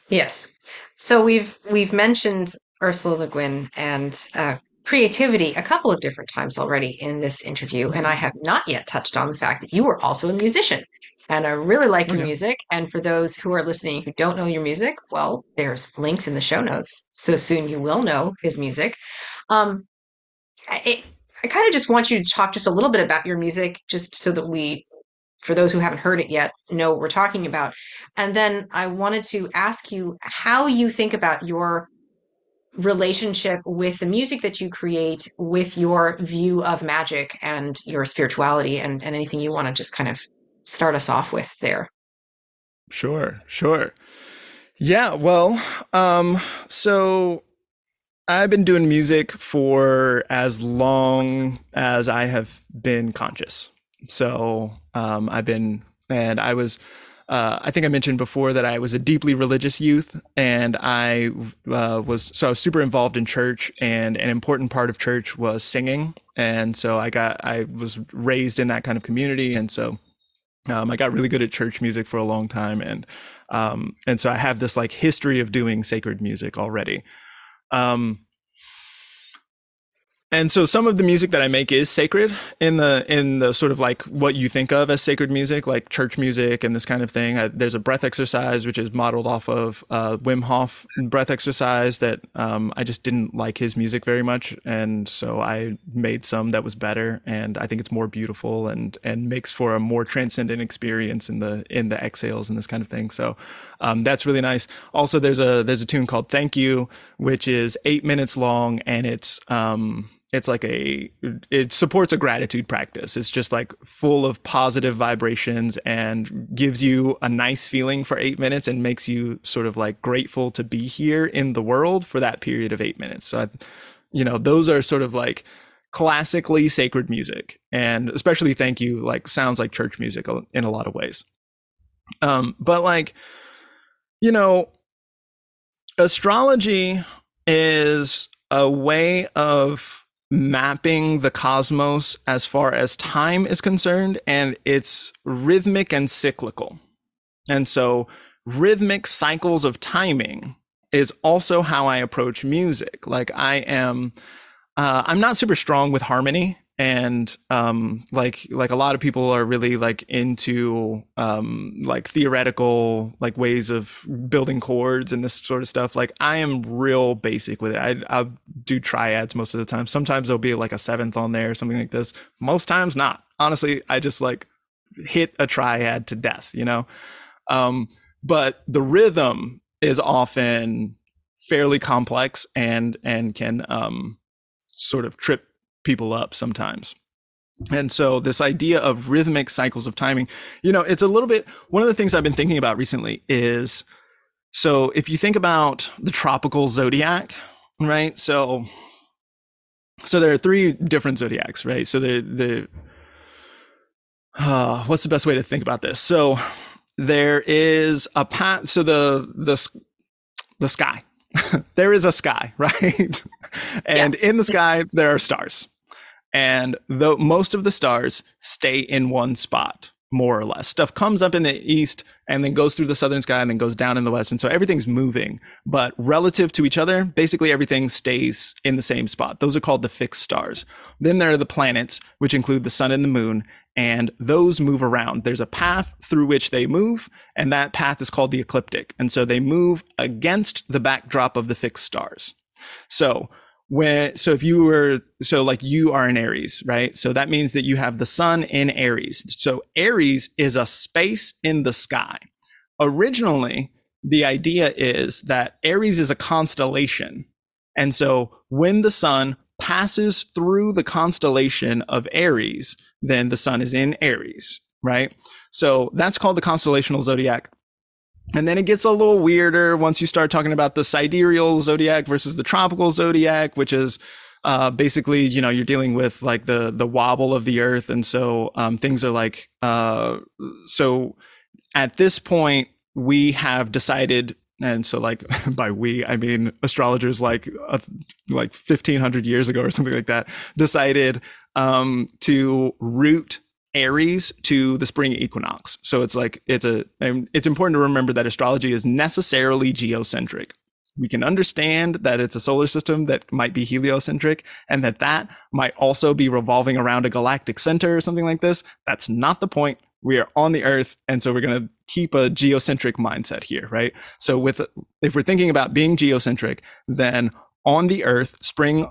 Yes. So we've we've mentioned Ursula Le Guin and uh, creativity a couple of different times already in this interview, and I have not yet touched on the fact that you were also a musician. And I really like Oh your yeah. music. And for those who are listening who don't know your music, well, there's links in the show notes. So soon you will know his music. Um, I, I kind of just want you to talk just a little bit about your music, just so that we, for those who haven't heard it yet, know what we're talking about. And then I wanted to ask you how you think about your relationship with the music that you create, with your view of magic and your spirituality, and, and anything you want to just kind of start us off with there. Sure, sure. Yeah, well, um, so I've been doing music for as long as I have been conscious. So um, I've been, and I was, uh, I think I mentioned before that I was a deeply religious youth, and I uh, was, so I was super involved in church, and an important part of church was singing. And so I got, I was raised in that kind of community. And so um, I got really good at church music for a long time. And, um, and so I have this like history of doing sacred music already. Um, and so some of the music that I make is sacred in the in the sort of like what you think of as sacred music, like church music and this kind of thing. I, there's a breath exercise which is modeled off of uh, Wim Hof breath exercise that um, I just didn't like his music very much, and so I made some that was better, and I think it's more beautiful and and makes for a more transcendent experience in the in the exhales and this kind of thing. So um, that's really nice. Also, there's a there's a tune called "Thank You," which is eight minutes long, and it's um, it's like a, it supports a gratitude practice. It's just like full of positive vibrations and gives you a nice feeling for eight minutes and makes you sort of like grateful to be here in the world for that period of eight minutes. So, I, you know, those are sort of like classically sacred music, and especially "Thank You" like sounds like church music in a lot of ways. Um, but like, you know, astrology is a way of mapping the cosmos as far as time is concerned, and it's rhythmic and cyclical. And so rhythmic cycles of timing is also how I approach music. Like I am, uh, I'm not super strong with harmony, and um, like like a lot of people are really like into um, like theoretical like ways of building chords and this sort of stuff. Like I am real basic with it. I I do triads most of the time. Sometimes there'll be like a seventh on there or something like this. Most times not. Honestly, I just like hit a triad to death, you know. Um, but the rhythm is often fairly complex and and can um, sort of trip people up sometimes. And so this idea of rhythmic cycles of timing, you know, it's a little bit, one of the things I've been thinking about recently is, so if you think about the tropical zodiac, right? So, so there are three different zodiacs, right? So the, the, uh, what's the best way to think about this? So there is a path, so the, the, the sky, there is a sky, right? And Yes. in the sky, there are stars. And though most of the stars stay in one spot, more or less. Stuff comes up in the east and then goes through the southern sky and then goes down in the west. And so everything's moving, but relative to each other, basically everything stays in the same spot. Those are called the fixed stars. Then there are the planets, which include the sun and the moon, and those move around. There's a path through which they move, and that path is called the ecliptic. And so they move against the backdrop of the fixed stars. So when, so if you were, so like you are in Aries, right? So that means that you have the sun in Aries. So Aries is a space in the sky. Originally, the idea is that Aries is a constellation. And so when the sun passes through the constellation of Aries, then the sun is in Aries, right? So that's called the constellational zodiac. And then it gets a little weirder once you start talking about the sidereal zodiac versus the tropical zodiac, which is uh, basically, you know, you're dealing with like the the wobble of the earth. And so um, things are like, uh, so at this point, we have decided, and so like by we, I mean astrologers like uh, like fifteen hundred years ago or something like that, decided um, to root Aries to the spring equinox. So it's like, it's a, and it's important to remember that astrology is necessarily geocentric. We can understand that it's a solar system that might be heliocentric and that that might also be revolving around a galactic center or something like this. That's not the point. We are on the Earth. And so we're going to keep a geocentric mindset here, right? So with, if we're thinking about being geocentric, then on the Earth, spring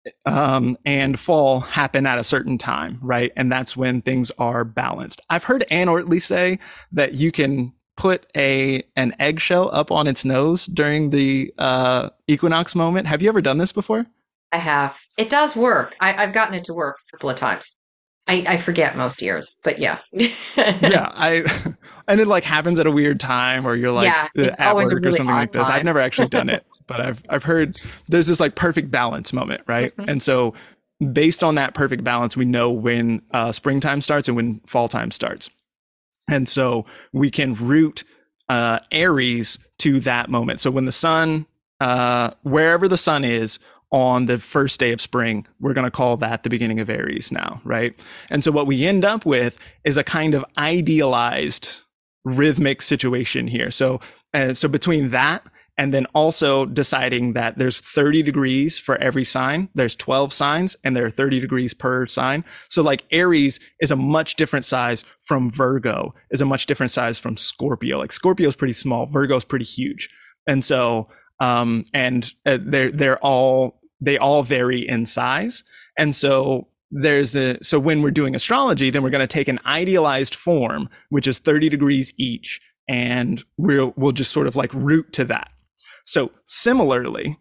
um, and fall happen at a certain time, right? And that's when things are balanced. I've heard Anne Ortley say that you can put a an eggshell up on its nose during the uh, equinox moment. Have you ever done this before? I have. It does work. I, I've gotten it to work a couple of times. I, I forget most years, but yeah. yeah, I and it like happens at a weird time, or you're like yeah, it's at always work a really or something like this. time. I've never actually done it, but I've I've heard there's this like perfect balance moment, right? Mm-hmm. And so based on that perfect balance, we know when uh, springtime starts and when fall time starts. And so we can root uh, Aries to that moment. So when the sun, uh, wherever the sun is on the first day of spring, we're going to call that the beginning of Aries now, right? And so what we end up with is a kind of idealized rhythmic situation here. So, uh, so between that and then also deciding that there's thirty degrees for every sign. There's twelve signs and there are thirty degrees per sign. So like Aries is a much different size from Virgo, is a much different size from Scorpio. Like Scorpio is pretty small, Virgo is pretty huge. And so, um, and uh, they're, they're all, they all vary in size. And so there's a, so when we're doing astrology, then we're going to take an idealized form, which is thirty degrees each. And we'll, we'll just sort of like root to that. So similarly,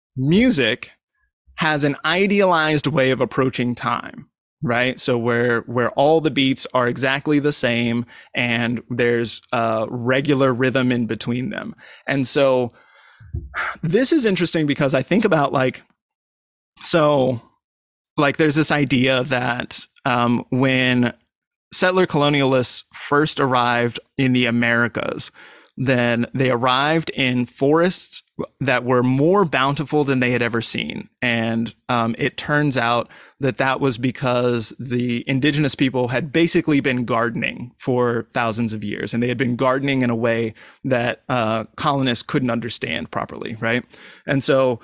music has an idealized way of approaching time, right? So where where all the beats are exactly the same and there's a regular rhythm in between them. And so this is interesting because I think about like, so like there's this idea that um, when settler colonialists first arrived in the Americas, then they arrived in forests that were more bountiful than they had ever seen. And um, it turns out that that was because the indigenous people had basically been gardening for thousands of years. And they had been gardening in a way that uh, colonists couldn't understand properly, right? And so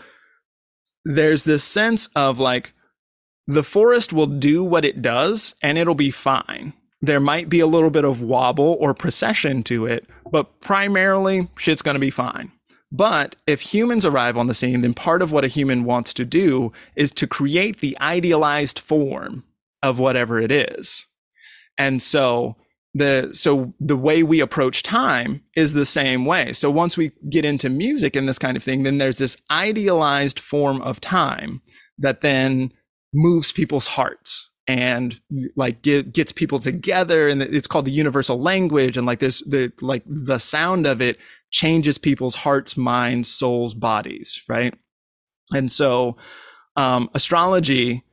there's this sense of like, the forest will do what it does and it'll be fine. There might be a little bit of wobble or precession to it, but primarily shit's going to be fine. But if humans arrive on the scene, then part of what a human wants to do is to create the idealized form of whatever it is. And so the so the way we approach time is the same way. So once we get into music and this kind of thing, then there's this idealized form of time that then moves people's hearts and like get, gets people together, and it's called the universal language. And like there's the like the sound of it changes people's hearts, minds, souls, bodies, right? And so um, astrology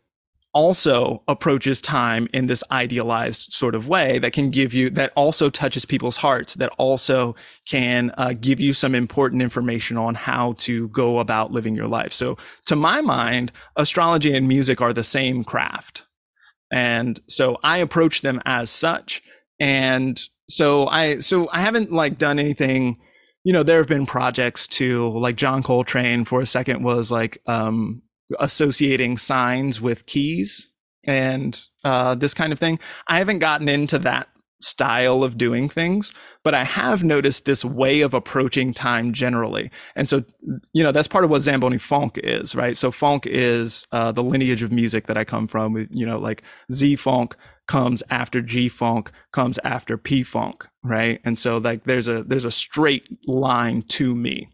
also approaches time in this idealized sort of way that can give you, that also touches people's hearts, that also can uh, give you some important information on how to go about living your life. So to my mind, astrology and music are the same craft. And so I approach them as such. And so I, so I haven't like done anything, you know, there have been projects to like John Coltrane for a second was like, um, associating signs with keys and, uh, this kind of thing. I haven't gotten into that style of doing things, but I have noticed this way of approaching time generally. And so, you know, that's part of what Zamboni funk is, right? So funk is uh, the lineage of music that I come from. You know, like Z funk comes after G funk, comes after P funk, right? And so like there's a there's a straight line to me.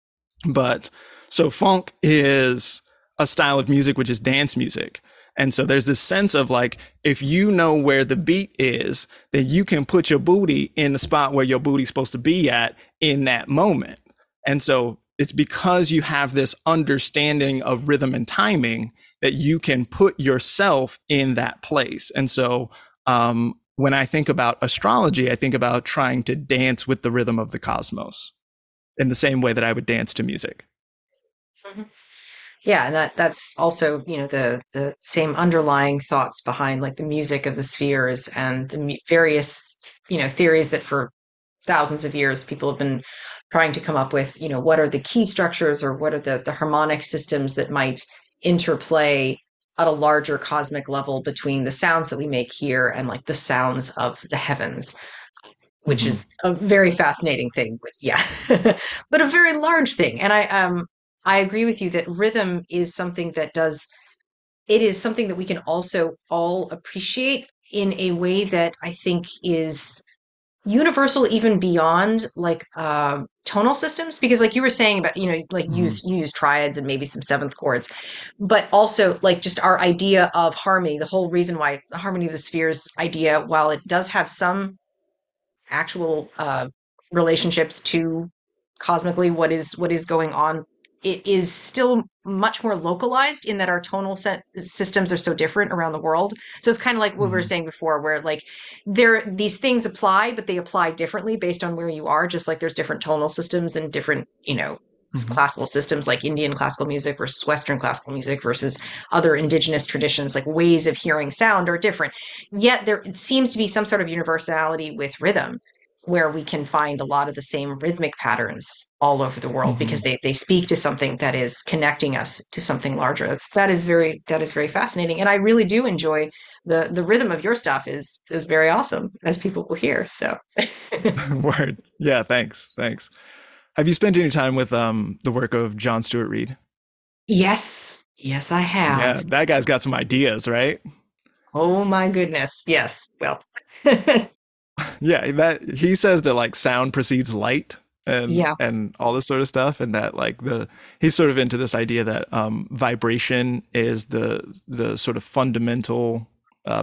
But so funk is a style of music which is dance music. And so there's this sense of like, if you know where the beat is, then you can put your booty in the spot where your booty's supposed to be at in that moment. And so it's because you have this understanding of rhythm and timing that you can put yourself in that place. And so um, when I think about astrology, I think about trying to dance with the rhythm of the cosmos in the same way that I would dance to music. Mm-hmm. Yeah, and that that's also, you know, the the same underlying thoughts behind like the music of the spheres and the mu- various, you know, theories that for thousands of years people have been trying to come up with, you know, what are the key structures or what are the the harmonic systems that might interplay at a larger cosmic level between the sounds that we make here and like the sounds of the heavens, which Hmm. is a very fascinating thing. But yeah, but a very large thing. And I um I agree with you that rhythm is something that does it is something that we can also all appreciate in a way that I think is universal even beyond like uh, tonal systems, because like you were saying about, you know, like Hmm. use you use triads and maybe some seventh chords, but also like just our idea of harmony. The whole reason why the harmony of the spheres idea, while it does have some actual uh, relationships to cosmically what is what is going on, it is still much more localized in that our tonal set systems are so different around the world. So it's kind of like what we were Hmm. saying before, where like there these things apply, but they apply differently based on where you are. Just like there's different tonal systems and different, you know, Hmm. classical systems like Indian classical music versus Western classical music versus other indigenous traditions, like ways of hearing sound are different. Yet there seems to be some sort of universality with rhythm where we can find a lot of the same rhythmic patterns all over the world Hmm. because they, they speak to something that is connecting us to something larger. That's that is very that is very fascinating. And I really do enjoy the the rhythm of your stuff is is very awesome, as people will hear. So Word. Yeah. Thanks. Thanks. Have you spent any time with um the work of John Stewart Reed? yes, yes, I have. Yeah, that guy's got some ideas, right? Oh my goodness. Yes. Well, Yeah, that he says that like sound precedes light and yeah. and all this sort of stuff, and that like the he's sort of into this idea that um vibration is the the sort of fundamental uh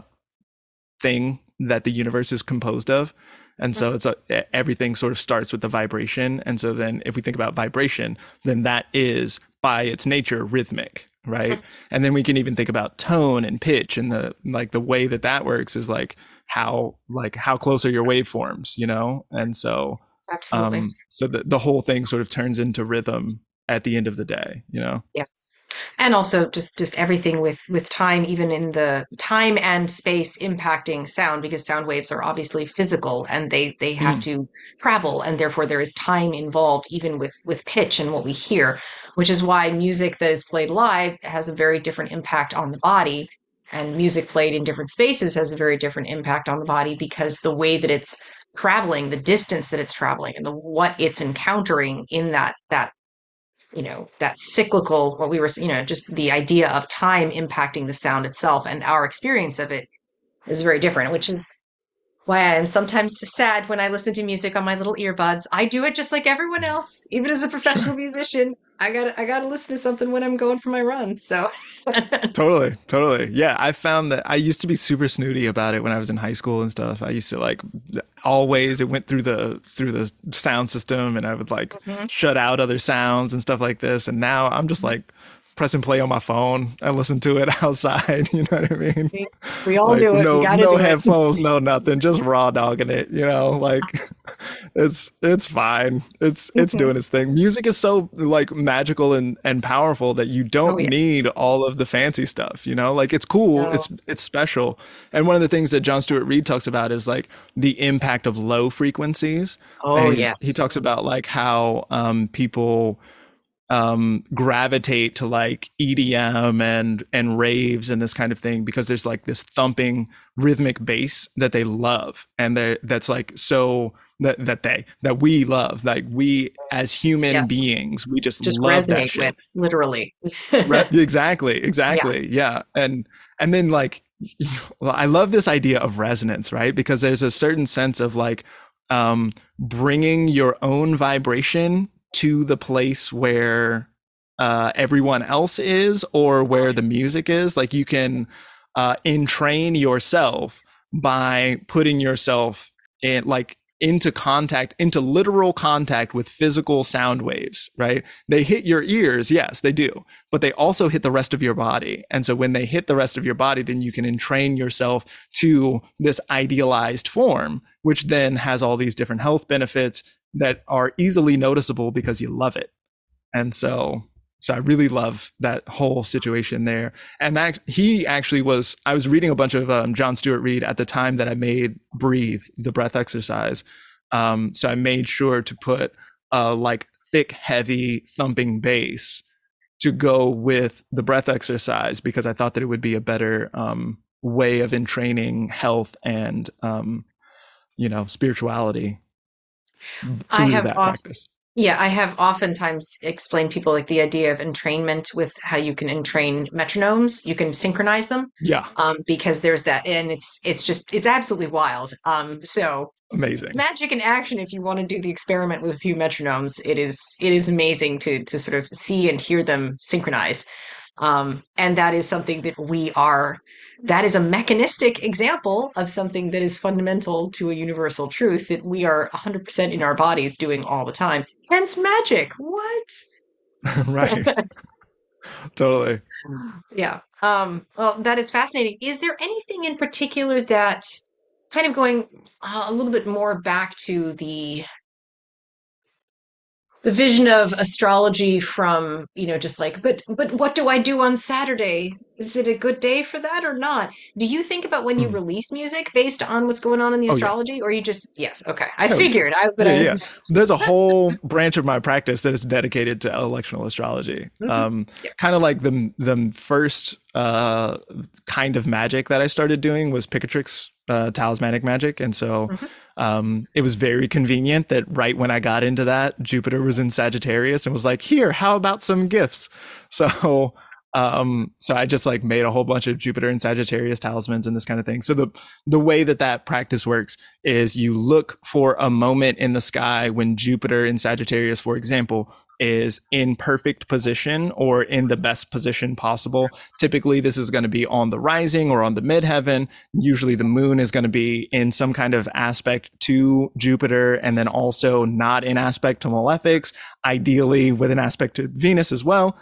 thing that the universe is composed of. And so it's a, everything sort of starts with the vibration. And so then if we think about vibration, then that is by its nature rhythmic, right? And then we can even think about tone and pitch, and the like the way that that works is like how like how close are your waveforms, you know? And so Absolutely. um so the, the whole thing sort of turns into rhythm at the end of the day, you know? Yeah. And also just just everything with with time, even in the time and space impacting sound, because sound waves are obviously physical and they they have Mm, to travel, and therefore there is time involved even with with pitch and what we hear, which is why music that is played live has a very different impact on the body, and music played in different spaces has a very different impact on the body because the way that it's traveling, the distance that it's traveling, and the what it's encountering in that that you know, that cyclical, what we were, you know, just the idea of time impacting the sound itself and our experience of it is very different, which is why I am sometimes sad when I listen to music on my little earbuds. I do it just like everyone else, even as a professional sure. musician. I got I got to listen to something when I'm going for my run. So, Totally, totally. Yeah, I found that I used to be super snooty about it when I was in high school and stuff. I used to like always it went through the through the sound system, and I would like mhm. shut out other sounds and stuff like this. And now I'm just like press and play on my phone and listen to it outside, you know what I mean? we, we all Like do it. We no got to no do it. headphones, no nothing, just raw dogging it, you know? Like it's it's fine. It's it's Mhm. doing its thing. Music is so like magical and and powerful that you Oh don't yeah. need all of the fancy stuff, you know? Like it's cool, No. it's it's special. And one of the things that John Stewart Reed talks about is like the impact of low frequencies. And Oh he he yes. talks about like how um people um gravitate to like E D M and and raves and this kind of thing because there's like this thumping rhythmic bass that they love, and they that's like so that that they that we love, like we as human Yes. beings we just Just love that resonate shit. with literally. Re- exactly, Yeah. exactly, yeah. and and then like well, I love this idea of resonance, right? Because there's a certain sense of like um bringing your own vibration to the place where uh everyone else is, or where the music is. Like you can uh entrain yourself by putting yourself in like into contact, into literal contact with physical sound waves, right? They hit your ears, yes, they do, but they also hit the rest of your body. And so when they hit the rest of your body, then you can entrain yourself to this idealized form, which then has all these different health benefits that are easily noticeable because you love it. And so So I really love that whole situation there. And that he actually was, I was reading a bunch of um, John Stuart Reid at the time that I made Breathe, the breath exercise. Um, so I made sure to put uh, like thick, heavy thumping bass to go with the breath exercise, because I thought that it would be a better um, way of entraining health and, um, you know, spirituality I through have that off, practice. yeah, I have oftentimes explained people like the idea of entrainment with how you can entrain metronomes, you can synchronize them, Yeah, um, because there's that, and it's it's just it's absolutely wild. Um, so amazing. magic in action. If you want to do the experiment with a few metronomes, it is it is amazing to to sort of see and hear them synchronize. Um, and that is something that we are, that is a mechanistic example of something that is fundamental to a universal truth that we are one hundred percent in our bodies doing all the time. Hence magic. What? Right. Totally. Yeah. Um, well, that is fascinating. Is there anything in particular that, kind of going uh, a little bit more back to the the vision of astrology from, you know, just like, but but what do I do on Saturday? Is it a good day for that or not? Do you think about when you Mm. release music based on what's going on in the Oh yeah. astrology, or you just, yes, okay. I Oh yeah. figured I but Yeah, I yeah. There's a whole branch of my practice that is dedicated to electional astrology. Mhm. Um, Yeah. kind of like the the first uh, kind of magic that I started doing was Picatrix uh, talismanic magic, and so Mhm. um, it was very convenient that right when I got into that, Jupiter was in Sagittarius and was like, "Here, how about some gifts?" So. Um, so I just like made a whole bunch of Jupiter and Sagittarius talismans and this kind of thing. So the the way that that practice works is you look for a moment in the sky when Jupiter in Sagittarius, for example, is in perfect position or in the best position possible. Typically, this is going to be on the rising or on the midheaven. Usually, the moon is going to be in some kind of aspect to Jupiter, and then also not in aspect to malefics, ideally with an aspect to Venus as well.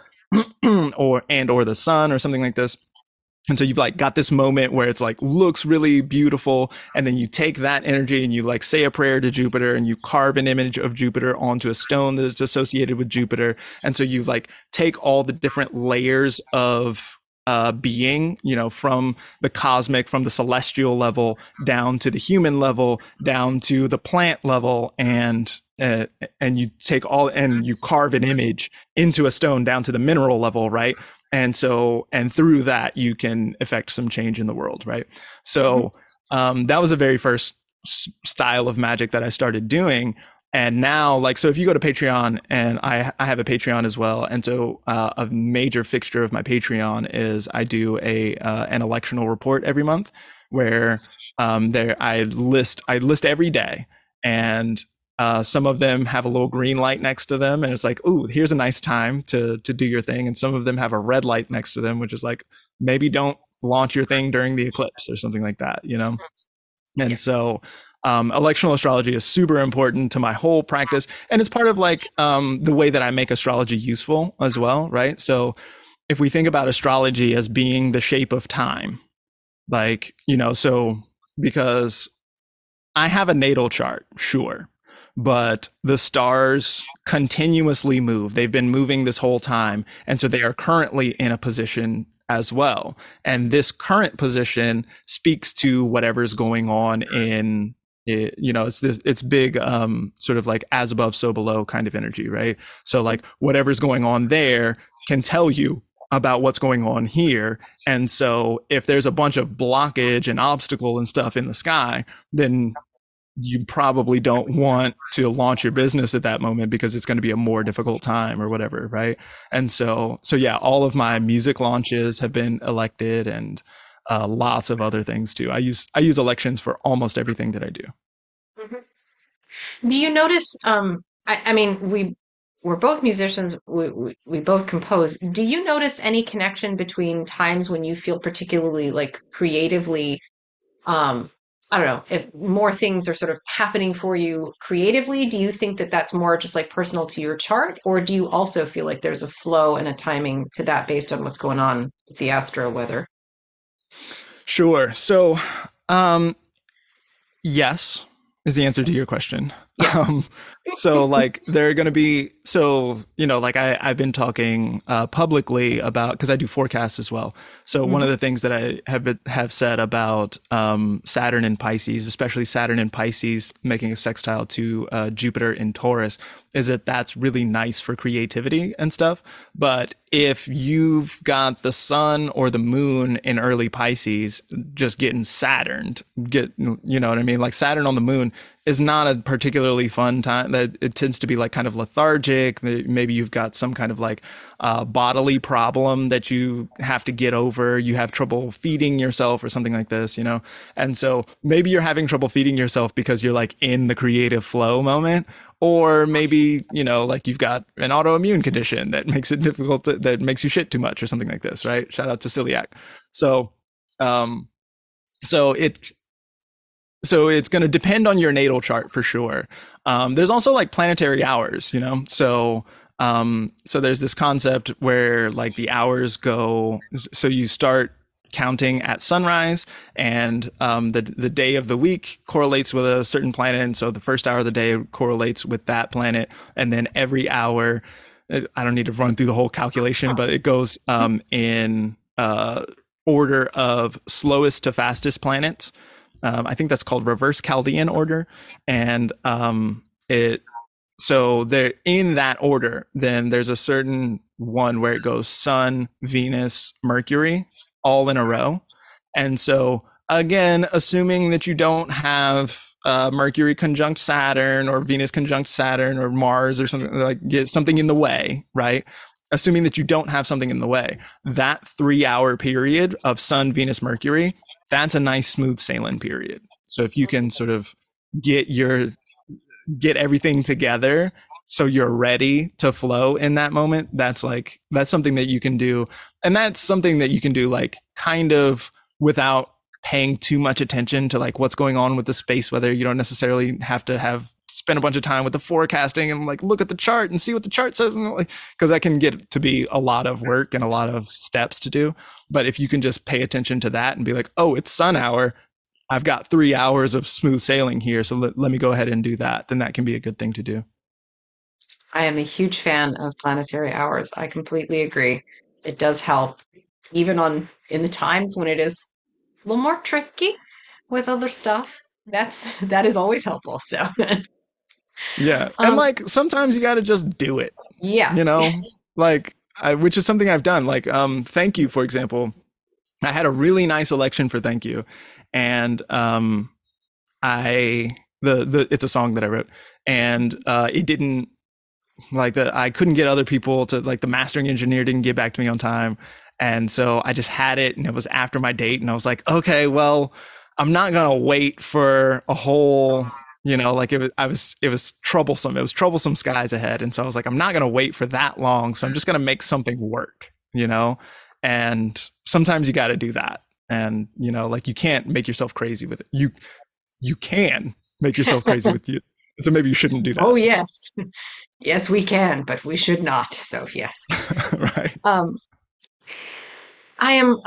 or and or the sun or something like this. And so you've like got this moment where it's like looks really beautiful, and then you take that energy and you like say a prayer to Jupiter and you carve an image of Jupiter onto a stone that's associated with Jupiter. And so you like take all the different layers of uh, being, you know, from the cosmic, from the celestial level down to the human level, down to the plant level, and uh, and you take all and you carve an image into a stone down to the mineral level, right? And so, and through that, you can affect some change in the world, right? So um, that was the very first s- style of magic that I started doing. And now, like, so if you go to Patreon, and I, I have a Patreon as well, and so uh, a major fixture of my Patreon is I do a uh, an electional report every month, where um, there I list I list every day, and uh, some of them have a little green light next to them, and it's like, ooh, here's a nice time to to do your thing. And some of them have a red light next to them, which is like, maybe don't launch your thing during the eclipse or something like that, you know? And Yeah. so um, electional astrology is super important to my whole practice. And it's part of like um, the way that I make astrology useful as well, right? So if we think about astrology as being the shape of time, like, you know, so because I have a natal chart, sure, but the stars continuously move. They've been moving this whole time. And so they are currently in a position as well. And this current position speaks to whatever's going on in it, you know, it's this, it's big, um, sort of like as above, so below kind of energy, right? So like whatever's going on there can tell you about what's going on here. And so if there's a bunch of blockage and obstacle and stuff in the sky, then you probably don't want to launch your business at that moment because it's going to be a more difficult time or whatever, right? And so so yeah, all of my music launches have been elected, and uh, lots of other things too. I use I use elections for almost everything that I do. Mhm. Do you notice, um, I, I mean, we we're both musicians, we, we we both compose. Do you notice any connection between times when you feel particularly like creatively, um, I don't know, if more things are sort of happening for you creatively? Do you think that that's more just like personal to your chart, or do you also feel like there's a flow and a timing to that based on what's going on with the astro weather? Sure. So, um, yes is the answer to your question. Yeah. Um, so like they're going to be, so, you know, like I, I've been talking uh, publicly about, because I do forecasts as well. So one of Mhm. the things that I have been, have said about um, Saturn in Pisces, especially Saturn in Pisces making a sextile to uh, Jupiter in Taurus, is that that's really nice for creativity and stuff. But if you've got the sun or the moon in early Pisces just getting Saturned, get, you know what I mean? Like Saturn on the moon is not a particularly fun time. That it tends to be like kind of lethargic. Maybe you've got some kind of like uh, bodily problem that you have to get over. You have trouble feeding yourself or something like this, you know? And so maybe you're having trouble feeding yourself because you're like in the creative flow moment. Or maybe, you know, like you've got an autoimmune condition that makes it difficult, to, that makes you shit too much or something like this, right? Shout out to celiac. So, um, so it's, so it's going to depend on your natal chart for sure. Um, there's also like planetary hours, you know? So, um, so there's this concept where like the hours go, so you start counting at sunrise, and um, the the day of the week correlates with a certain planet, and so the first hour of the day correlates with that planet, and then every hour, I don't need to run through the whole calculation, but it goes um, in uh, order of slowest to fastest planets. Um, I think that's called reverse Chaldean order, and um, it so there in that order. Then there's a certain one where it goes Sun, Venus, Mercury, all in a row, and so again, assuming that you don't have uh, Mercury conjunct Saturn or Venus conjunct Saturn or Mars or something, like get something in the way, right? Assuming that you don't have something in the way, that three hour period of Sun, Venus, Mercury, that's a nice smooth sailing period. So if you can sort of get your, get everything together so you're ready to flow in that moment, that's like, that's something that you can do. And that's something that you can do like kind of without paying too much attention to like what's going on with the space weather. You don't necessarily have to have spend a bunch of time with the forecasting and like look at the chart and see what the chart says, and like, because that can get to be a lot of work and a lot of steps to do. But if you can just pay attention to that and be like, oh, it's sun hour, I've got three hours of smooth sailing here, so let, let me go ahead and do that, then that can be a good thing to do. I am a huge fan of planetary hours. I completely agree. It does help, even on in the times when it is a little more tricky with other stuff. That's that is always helpful. So, Yeah, and um, like sometimes you got to just do it, yeah. you know, like I, which is something I've done. Like, um, thank you, for example. I had a really nice election for thank you, and um, I the the it's a song that I wrote, and uh, it didn't like the I couldn't get other people to like the mastering engineer didn't get back to me on time, and so I just had it, and it was after my date, and I was like, okay, well, I'm not gonna wait for a whole, you know, like it was I was it was troublesome. It was troublesome skies ahead, and so I was like, I'm not gonna wait for that long, so I'm just gonna make something work, you know, and sometimes you got to do that, and you know, like you can't make yourself crazy with it. You you can make yourself crazy with you, so maybe you shouldn't do that. Oh, yes. Yes, we can, but we should not. So, yes. Right. Um, I am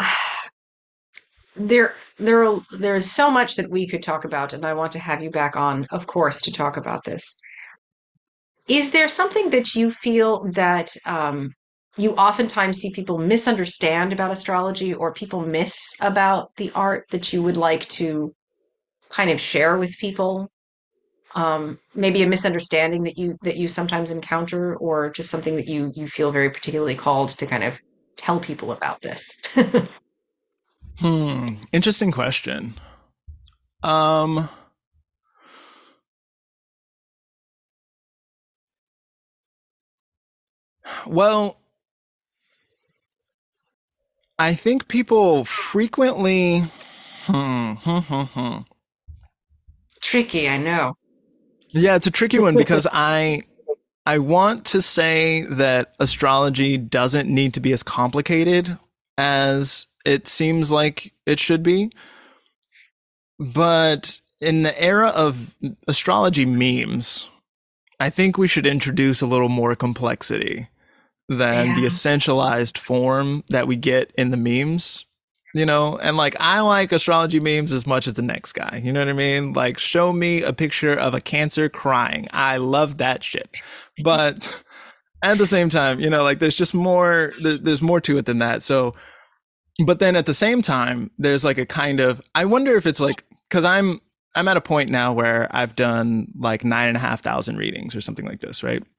there there are- there is so much that we could talk about, and I want to have you back on, of course, to talk about this. Is there something that you feel that um, you oftentimes see people misunderstand about astrology or people miss about the art that you would like to kind of share with people? Um, maybe a misunderstanding that you that you sometimes encounter, or just something that you you feel very particularly called to kind of tell people about this. Hmm. Interesting question. Um. Well, I think people frequently. Hmm, hmm, hmm, hmm. Tricky, I know. Yeah, it's a tricky one because I I want to say that astrology doesn't need to be as complicated as it seems like it should be. But in the era of astrology memes, I think we should introduce a little more complexity than the Yeah. essentialized form that we get in the memes. you know, and like I like astrology memes as much as the next guy. You know what I mean? Like, show me a picture of a Cancer crying. I love that shit. But at the same time, you know, like there's just more, there's more to it than that. So, but then at the same time, there's like a kind of, I wonder if it's like, cause I'm, I'm at a point now where I've done like nine and a half thousand readings or something like this, right?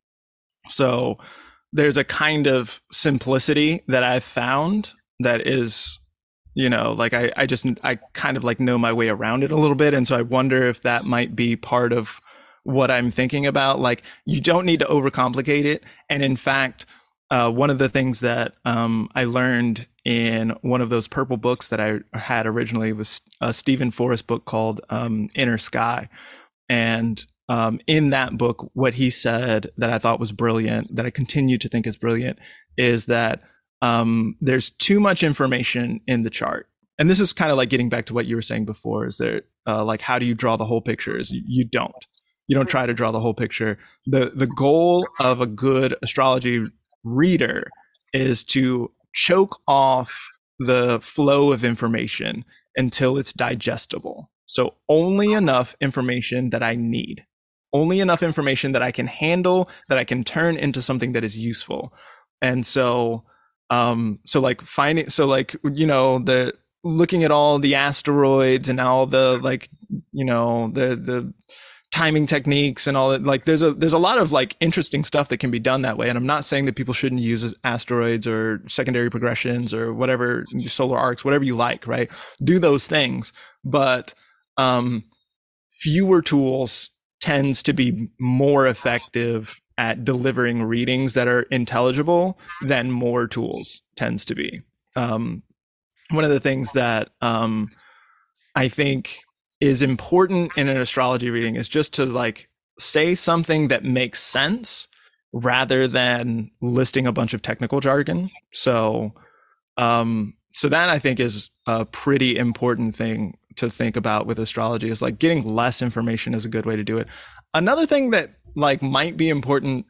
So there's a kind of simplicity that I've found that is, you know, like I, I just, I kind of like know my way around it a little bit. And so I wonder if that might be part of what I'm thinking about. Like, you don't need to overcomplicate it. And in fact, uh, one of the things that um, I learned in one of those purple books that I had originally was a Stephen Forrest book called um, Inner Sky. And um, in that book, what he said that I thought was brilliant, that I continue to think is brilliant, is that um, there's too much information in the chart. And this is kind of like getting back to what you were saying before, is there uh, like, how do you draw the whole picture? Is you, you don't. You don't try to draw the whole picture. The the goal of a good astrology reader is to choke off the flow of information until it's digestible. So only enough information that I need, only enough information that I can handle, that I can turn into something that is useful. And so, um, so like finding, so like, you know, the looking at all the asteroids and all the like, you know, the, the, timing techniques and all that, like there's a there's a lot of like interesting stuff that can be done that way. And I'm not saying that people shouldn't use asteroids or secondary progressions or whatever, solar arcs, whatever you like, right? Do those things, but um fewer tools tends to be more effective at delivering readings that are intelligible than more tools tends to be. Um one of the things that um I think is important in an astrology reading is just to like say something that makes sense rather than listing a bunch of technical jargon. So, um, so that I think is a pretty important thing to think about with astrology, is like getting less information is a good way to do it. Another thing that like might be important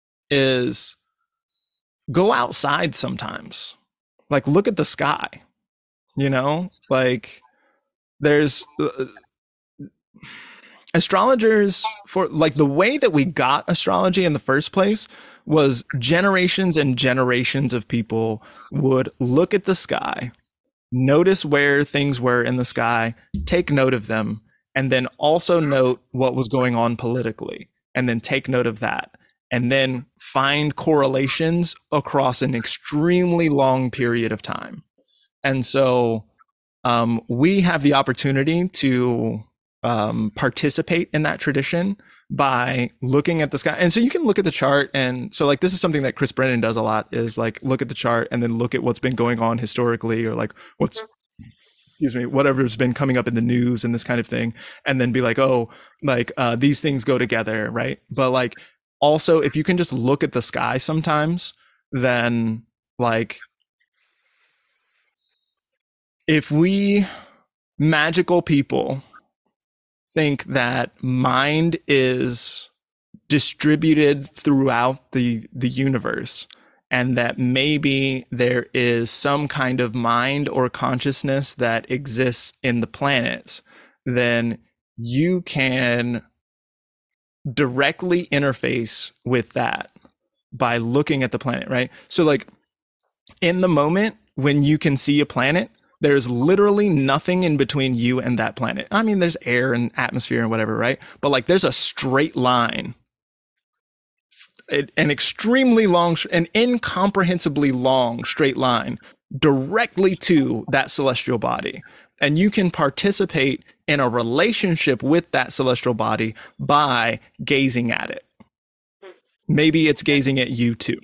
is go outside sometimes, like look at the sky, you know, like there's uh, astrologers, for like the way that we got astrology in the first place was generations and generations of people would look at the sky, notice where things were in the sky, take note of them, and then also note what was going on politically, and then take note of that, and then find correlations across an extremely long period of time. And so um, we have the opportunity to Um, participate in that tradition by looking at the sky. And so you can look at the chart. And so like, this is something that Chris Brennan does a lot, is like, look at the chart and then look at what's been going on historically, or like what's, excuse me, whatever's been coming up in the news and this kind of thing. And then be like, oh, like, uh, these things go together. Right. But like, also if you can just look at the sky sometimes, then like, if we magical people think that mind is distributed throughout the the universe, and that maybe there is some kind of mind or consciousness that exists in the planets, then you can directly interface with that by looking at the planet, right? So like in the moment when you can see a planet, there's literally nothing in between you and that planet. I mean, there's air and atmosphere and whatever, right? But like there's a straight line, an extremely long, an incomprehensibly long straight line directly to that celestial body. And you can participate in a relationship with that celestial body by gazing at it. Maybe it's gazing at you too.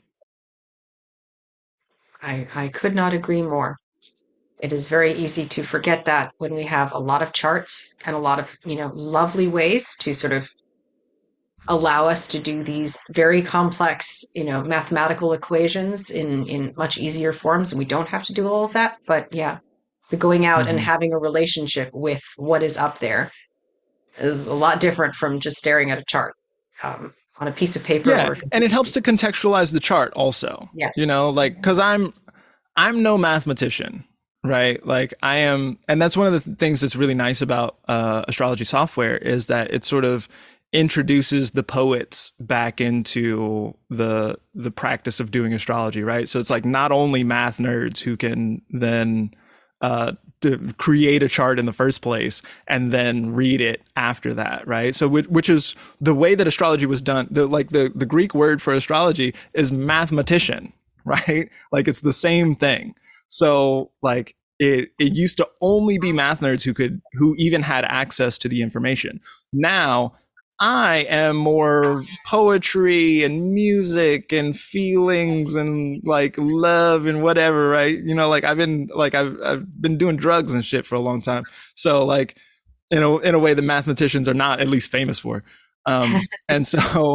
I, I could not agree more. It is very easy to forget that when we have a lot of charts and a lot of, you know, lovely ways to sort of allow us to do these very complex, you know, mathematical equations in, in much easier forms. And we don't have to do all of that. But yeah, the going out mm-hmm. and having a relationship with what is up there is a lot different from just staring at a chart um, on a piece of paper. Yeah, or and it helps to contextualize the chart also. Yes. You know, like, because I'm, I'm no mathematician, right? Like I am, and that's one of the th- things that's really nice about uh, astrology software is that it sort of introduces the poets back into the the practice of doing astrology, right? So it's like not only math nerds who can then uh, to create a chart in the first place and then read it after that, right? So which, which is the way that astrology was done. The like the the Greek word for astrology is mathematician, right? Like it's the same thing. So like it it used to only be math nerds who could who even had access to the information. Now I am more poetry and music and feelings and like love and whatever, right? You know, like I've been like I've I've been doing drugs and shit for a long time. So like in a in a way the mathematicians are not at least famous for. Um and so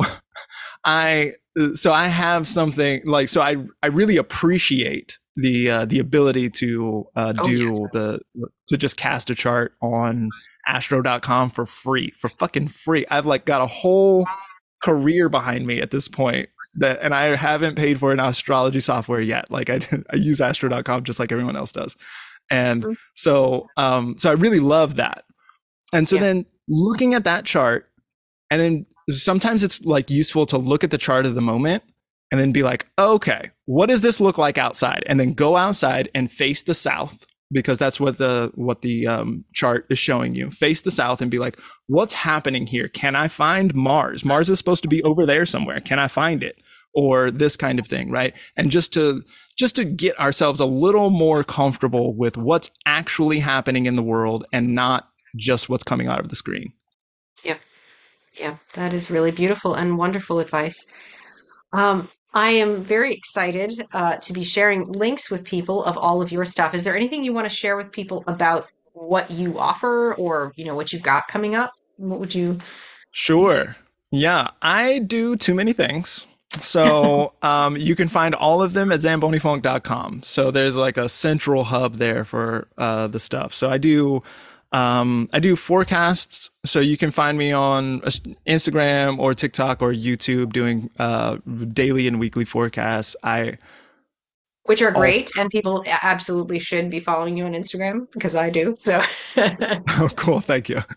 I so I have something like so I I really appreciate the uh, the ability to uh, Oh yes. do the to just cast a chart on astro dot com for free for fucking free. I've like got a whole career behind me at this point that and I haven't paid for an astrology software yet. Like I I use astro dot com just like everyone else does. And Mhm. so um so I really love that. And so Yeah. then looking at that chart and then sometimes it's like useful to look at the chart of the moment and then be like, okay, what does this look like outside? And then go outside and face the south because that's what the what the um, chart is showing you. Face the south and be like, what's happening here? Can I find Mars? Mars is supposed to be over there somewhere. Can I find it? Or this kind of thing, right? And just to just to get ourselves a little more comfortable with what's actually happening in the world and not just what's coming out of the screen. Yeah. Yeah. That is really beautiful and wonderful advice. Um, I am very excited uh, to be sharing links with people of all of your stuff. Is there anything you want to share with people about what you offer or, you know, what you've got coming up? What would you? Sure. Yeah, I do too many things. So um, you can find all of them at zamboni funk dot com. So there's like a central hub there for uh, the stuff. So I do um, I do forecasts. So you can find me on Instagram or TikTok or YouTube doing uh, daily and weekly forecasts. I Which are also great, and people a- absolutely should be following you on Instagram because I do. So, oh cool, thank you.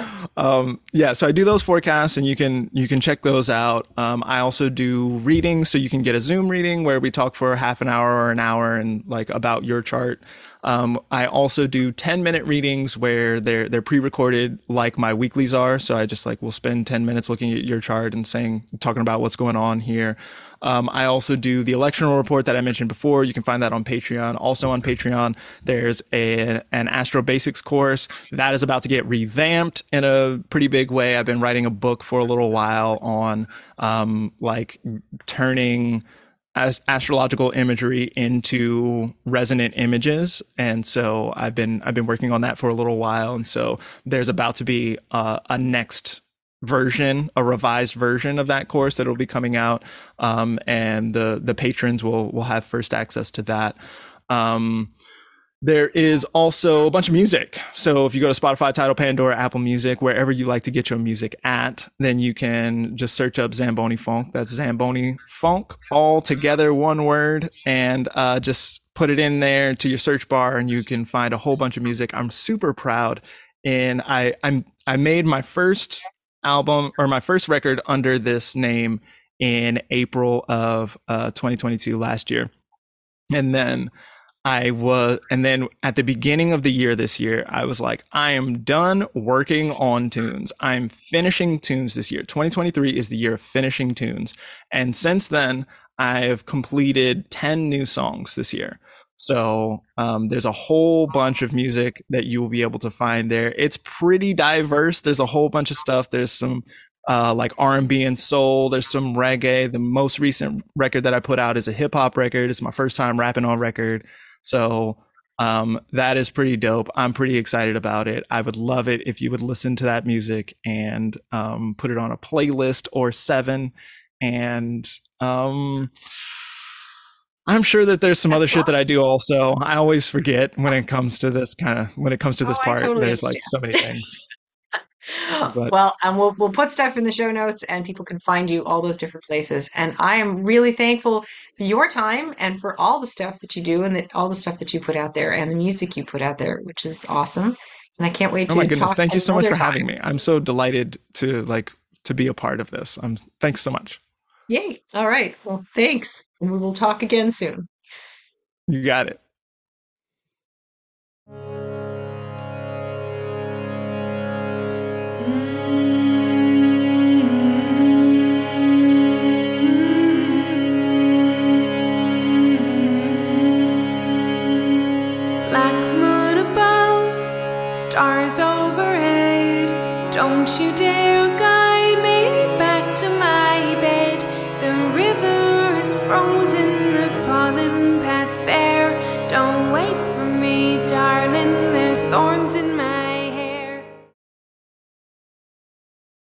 Um, yeah, so I do those forecasts, and you can you can check those out. Um, I also do readings, so you can get a Zoom reading where we talk for half an hour or an hour and like about your chart. Um, I also do ten minute readings where they're they're pre-recorded like my weeklies are. So I just like will spend ten minutes looking at your chart and saying talking about what's going on here. Um, I also do the electional report that I mentioned before. You can find that on Patreon. Also on Patreon, there's a, an Astro Basics course that is about to get revamped in a pretty big way. I've been writing a book for a little while on um, like turning as astrological imagery into resonant images, and so I've been I've been working on that for a little while, and so there's about to be uh, a next version, a revised version of that course that will be coming out, um, and the the patrons will will have first access to that. Um, there is also a bunch of music. So if you go to Spotify, Tidal, Pandora, Apple Music, wherever you like to get your music at, then you can just search up Zamboni Funk. That's Zamboni Funk, all together, one word, and uh, just put it in there to your search bar, and you can find a whole bunch of music. I'm super proud, and I I'm I made my first album or my first record under this name in April of uh, twenty twenty-two last year, and then I was, and then at the beginning of the year this year, I was like, I am done working on tunes. I'm finishing tunes this year. twenty twenty-three is the year of finishing tunes. And since then, I've completed ten new songs this year. So um, there's a whole bunch of music that you will be able to find there. It's pretty diverse. There's a whole bunch of stuff. There's some uh, like R and B and soul. There's some reggae. The most recent record that I put out is a hip hop record. It's my first time rapping on record. So um, that is pretty dope. I'm pretty excited about it. I would love it if you would listen to that music and um, put it on a playlist or seven. And um, I'm sure that there's some other shit that I do also. I always forget when it comes to this kind of when it comes to Oh, this I part. totally There's like understand. so many things. But Well, and we'll we'll put stuff in the show notes and people can find you all those different places. And I am really thankful for your time and for all the stuff that you do and that all the stuff that you put out there and the music you put out there, which is awesome. And I can't wait oh my to goodness, talk thank you so much another for having time. me. I'm so delighted to like to be a part of this. Um, thanks so much. Yay. All right. Well, thanks. And we will talk again soon. You got it. Black moon above, stars overhead. Don't you dare guide me back to my bed. The river is frozen, the pollen pads bare. Don't wait for me, darling, there's thorns in my